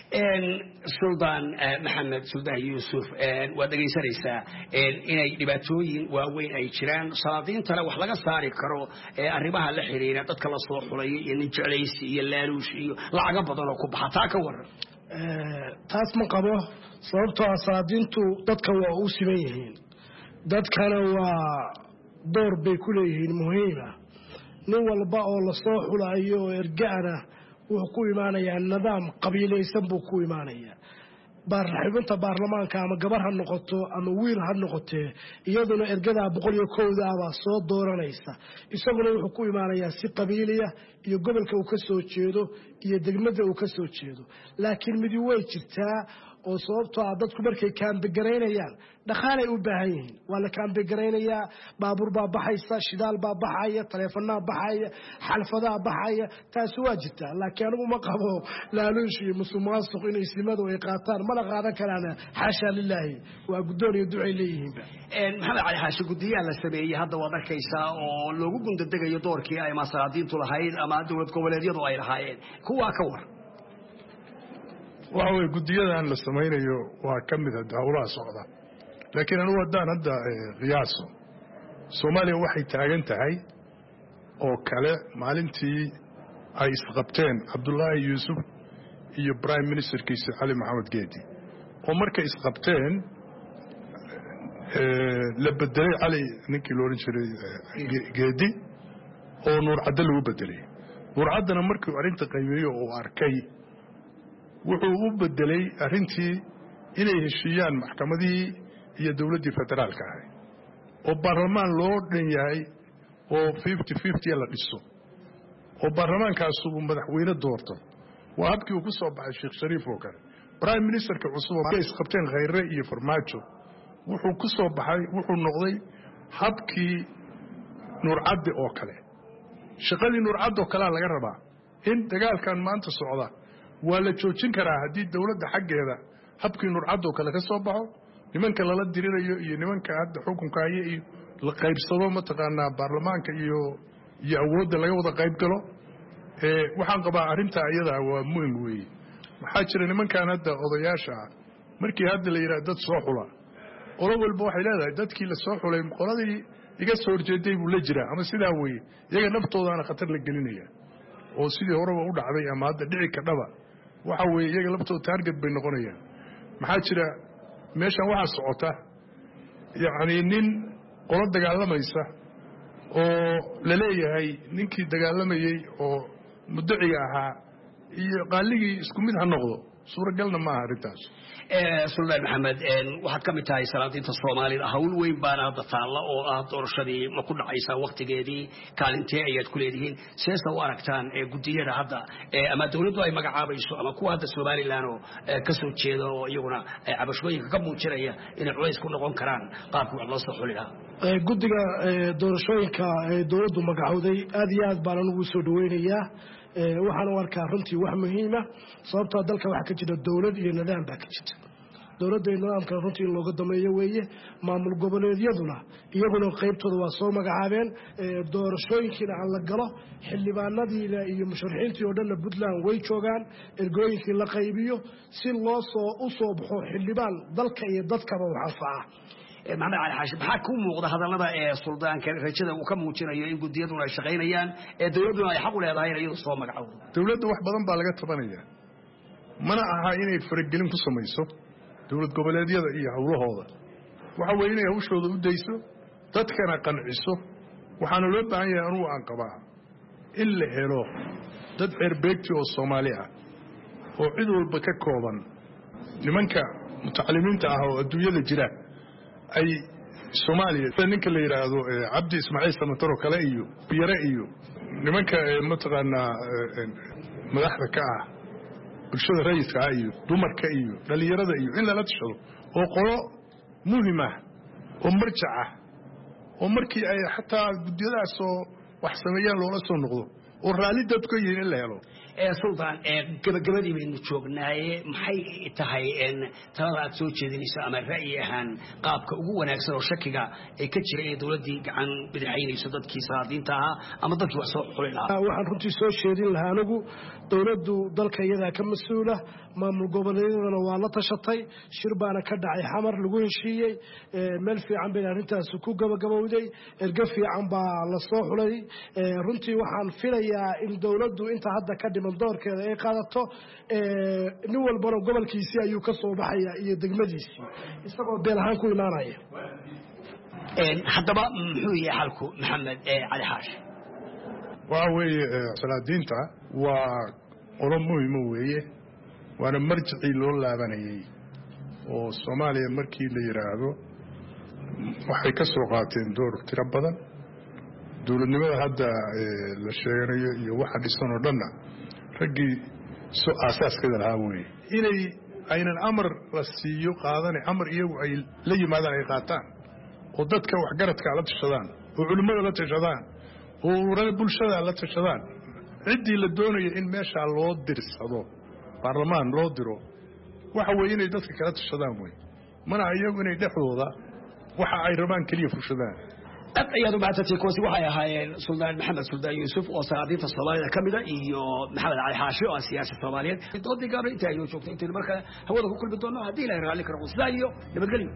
Speaker 19: سلطان محمد سلطان يوسف ودقيسريسا inay dhibaatooyin waaweyn ay jiraan salaadiin tala wax laga saari karo arrimaha la xiriira dadka la soo xulay iyo jeclaysi iyo laaluush iyo lacaga badan oo ku baxata ka waran
Speaker 20: taas ma qabo sababtoo ah salaadiintu dadka waa u siman yihiin dadkana waa door bay ku leeyihiin muhiim ah nin walba oo la soo xulayo ergaana wuxuu ku imaanayaa nidaam qabiilaysan buu ku imaanayaa baarlaxibinta baarlamaanka ama gabar ha noqoto ama wiil ha noqotee iyaduna ergada boqol iyo kow ah soo dooranaysa isaguna wuxuu ku imaanayaa si qabiiliya iyo gobolka uu ka soo jeedo iyo degmada uu ka soo jeedo laakiin midi way jirtaa oo sababtoo ah dadku markay kaambe garaynayaan dhaqaale u baahan yihiin waa la kaambe garaynayaa baabuur baa baxaysa shidaal baa baxaya taleefanaa baxaya xalfadaa baxaya taasi waa jirtaa laakiin anigu ma qabo laaluush iyo musuqmaasuq inay simadu ay qaataan mana qaadan karaan xaasha lilaahi waa guddoon iyo ducay leeyihiinba
Speaker 19: maxamed cali xaashi guddiyaha la sameeyey hadda waad arkaysaa oo loogu gundadegayo doorkii ay masalaadiintu lahayd ama dowlad goboleedyadu ay lahaayeen kuwaa ka war
Speaker 21: waxa weeye guddiyadan la samaynayo waa ka mid ah howlaha socda laakiin anigu haddaan hadda qiyaaso Soomaaliya waxay taagan tahay oo kale maalintii ay isqabteen Cabdullaahi Yuusuf iyo Prime Ministerkiisa Cali Maxamed Geedi oo markay isqabteen la bedelay Cali ninkii loo oran jiray Geedi oo Nuur Cadde lagu bedelay Nuur Caddena markii arinta qiimeeyo oo arkay wuxuu u bedelay arintii inay heshiiyaan maxkamadii iyo dowladdii federaalka ahay oo baarlamaan loo dhan yahay oo fifty fifty la dhiso oo baarlamaankaas uu madaxweyne doorto waa habkii uu ku soo baxay sheekh shariif oo kale prime ministerka cusub oo ay qabteen khayre iyo farmaajo wuxuu ku soo baxay wuxuu noqday habkii nuur cadde oo kale shaqadii nuur cadde oo kale laga rabaa in dagaalkan maanta socda waa la joojin karaa haddii dowladda xaggeeda habkii nuur cadde oo kale ka soo baxo nimanka lala dirirayo iyo nimanka hadda xukunka haya iyo la qaybsado mataqaanaa baarlamaanka iyo iyo awoodda laga wada qayb galo ee waxaan qabaa arrinta iyada waa muhiim weeye maxaa jira nimankan hadda odayaasha ah markii hadda la yiraahdo dad soo xula qolo walba waxay leedahay dadkii la soo xulay qoladii iga soo horjeeday buu la jiraa ama sidaa weeye iyaga naftoodaana khatar la gelinaya oo sidii horeba u dhacday ama hadda dhici ka dhaba waxa weeye iyaga laftooda target bay noqonayaan maxaa jira meeshan waxaa socota yacni nin qolo dagaalamaysa oo la leeyahay ninkii dagaalamayey oo muddaciga ahaa iyo qaaligii isku mid ha noqdo suuragalna maaha arrintaas
Speaker 19: suldaan maxamed waxaad ka mid tahay salaadiinta soomaalida hawl weyn baana hadda taalla oo ah doorashadii ma ku dhacaysaa waktigeedii kaalintee ayaad ku leedihiin seesa u aragtaan guddiyada hadda ama dowladdu ay magacaabayso ama kuwa hadda somalilan oo ka soo jeeda oo iyaguna cabashooyinka ka muujinaya inay culays ku noqon karaan qaabkii wax loo soo xuli lahaa
Speaker 20: guddiga doorashooyinka dowladdu magacowday aad iyo aad baan anugu soo dhaweynayaa waxaan u arkaa runtii wax muhiima sababtoo dalka waxaa ka jira dowlad iyo nidaam baa ka jirta dowladda iyo nidaamkana runtii in looga dameeyo weeye maamul goboleedyaduna iyaguna qaybtooda waa soo magacaabeen doorashooyinkiina aan la galo xildhibaanadiina iyo musharaxiintii oo dhanna puntland way joogaan ergooyinkii la qaybiyo si loo soo u soo baxo xildhibaan dalka iyo dadkaba wax anfaca
Speaker 19: maxamed cali xaashi maxaa ku muuqda hadallada ee suldaanka rajada uu ka muujinayo in guddiyaduna ay shaqaynayaan ee dowladduna ay xaq u leedahay in iyadu soo magacowdo
Speaker 21: dowladda wax badan baa laga tabanaya mana aha inay faragelin ku samayso dowlad goboleedyada iyo howlahooda waxa weeye inay hawshooda u dayso dadkana qanciso waxaana loo baahan yahay anugu aan qabaa in la helo dad ceerbeegti oo soomaali ah oo cid walba ka kooban nimanka mutacalimiinta ah oo adduunyada jira ay Soomaaliya ninka la yiraahdo Cabdi Ismaaciil Samataro kale iyo biyare iyo nimanka mataqaana madaxda ka ah bulshada rayidka ah iyo dumarka iyo dhalinyarada iyo in la tashado oo qolo muhiim ah oo marjac ah oo markii ay xataa guddiyadaas oo wax sameeyaan loola soo noqdo oo raali dadku yihiin in la helo
Speaker 19: ee sultan ee gabagabadii baynu joognaaye maxay tahay in talada aad soo jeedinayso ama ra'yi ahaan qaabka ugu wanaagsan oo shakiga ay ka jiray ee dowladdii gacan bidixaynayso dadkii salaadiinta ahaa ama dadkii wax soo xulin lahaa
Speaker 20: waxaan runtii soo sheedin lahaa anigu dowladdu dalka iyadaa ka mas-uula maamul goboleedyadana waa la tashatay shir baana ka dhacay xamar lagu heshiiyey meel fiican bayna arrintaas ku gabagabowday erge fiican baa la soo xulay runtii waxaan filayaa in dowladdu inta hadda ka dhiman doorkeeda ay qaadato nin walbana gobolkiisii ayuu ka soo baxaya iyo degmadiisii isagoo beel ahaan ku imaanaya
Speaker 19: haddaba muxuu yahay xalku maxamed cali xaashi
Speaker 21: waxa weeye salaadiinta waa qolo muhiimo weeye waana marjicii loo laabanayay oo Soomaaliya markii la yiraahdo waxay ka soo qaateen door tiro badan dowladnimada hadda la sheeganayo iyo waxa dhisan oo dhanna raggii soo aasaaskada lahaa weeye inay aynan amar la siiyo qaadane amar iyagu ay la yimaadaan ay qaataan oo dadka waxgaradka la tashadaan oo culimada la tashadaan oo ururada bulshada la tashadaan ciddii la doonayo in meesha loo dirsado baarlamaan loo diro waxa weeye inay dadka kala tashadaan weeye mana iyagu inay dhexdooda waxa ay rabaan kaliya fushadaan
Speaker 19: aad ayaad u mahadsantahay kuwaasi waxay ahaayeen suldaan maxamed suldaan yuusuf oo salaadiinta soomaalida ka mida iyo maxamed cali xaashi oo siyaasi soomaaliyeed doodii gaabna inta ayuu joogtay intaynu markaa hawada ku kulmi doono haddii ilaahay raalli ka noqdo sidaa iyo nabadgelyo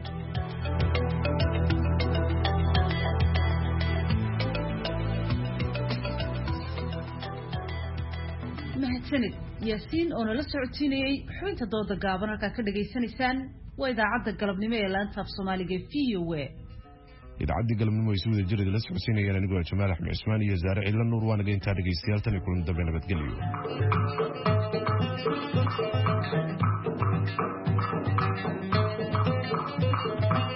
Speaker 2: mahadsanid yaasiin oo nala socodsiinayey xubinta dooda gaaban halkaa ka dhagaysanaysaan waa idaacadda galabnimo ee laanta af soomaaliga v o a
Speaker 1: idaacadii galabnimo ay si wada jireed la socodsiinayaan anigoo Jamaal Axmed Cusmaan iyo Zaare Cilla Nuur waan naga intaa dhageystayaal tan kulan dambe nabadgelyo
Speaker 7: Thank you.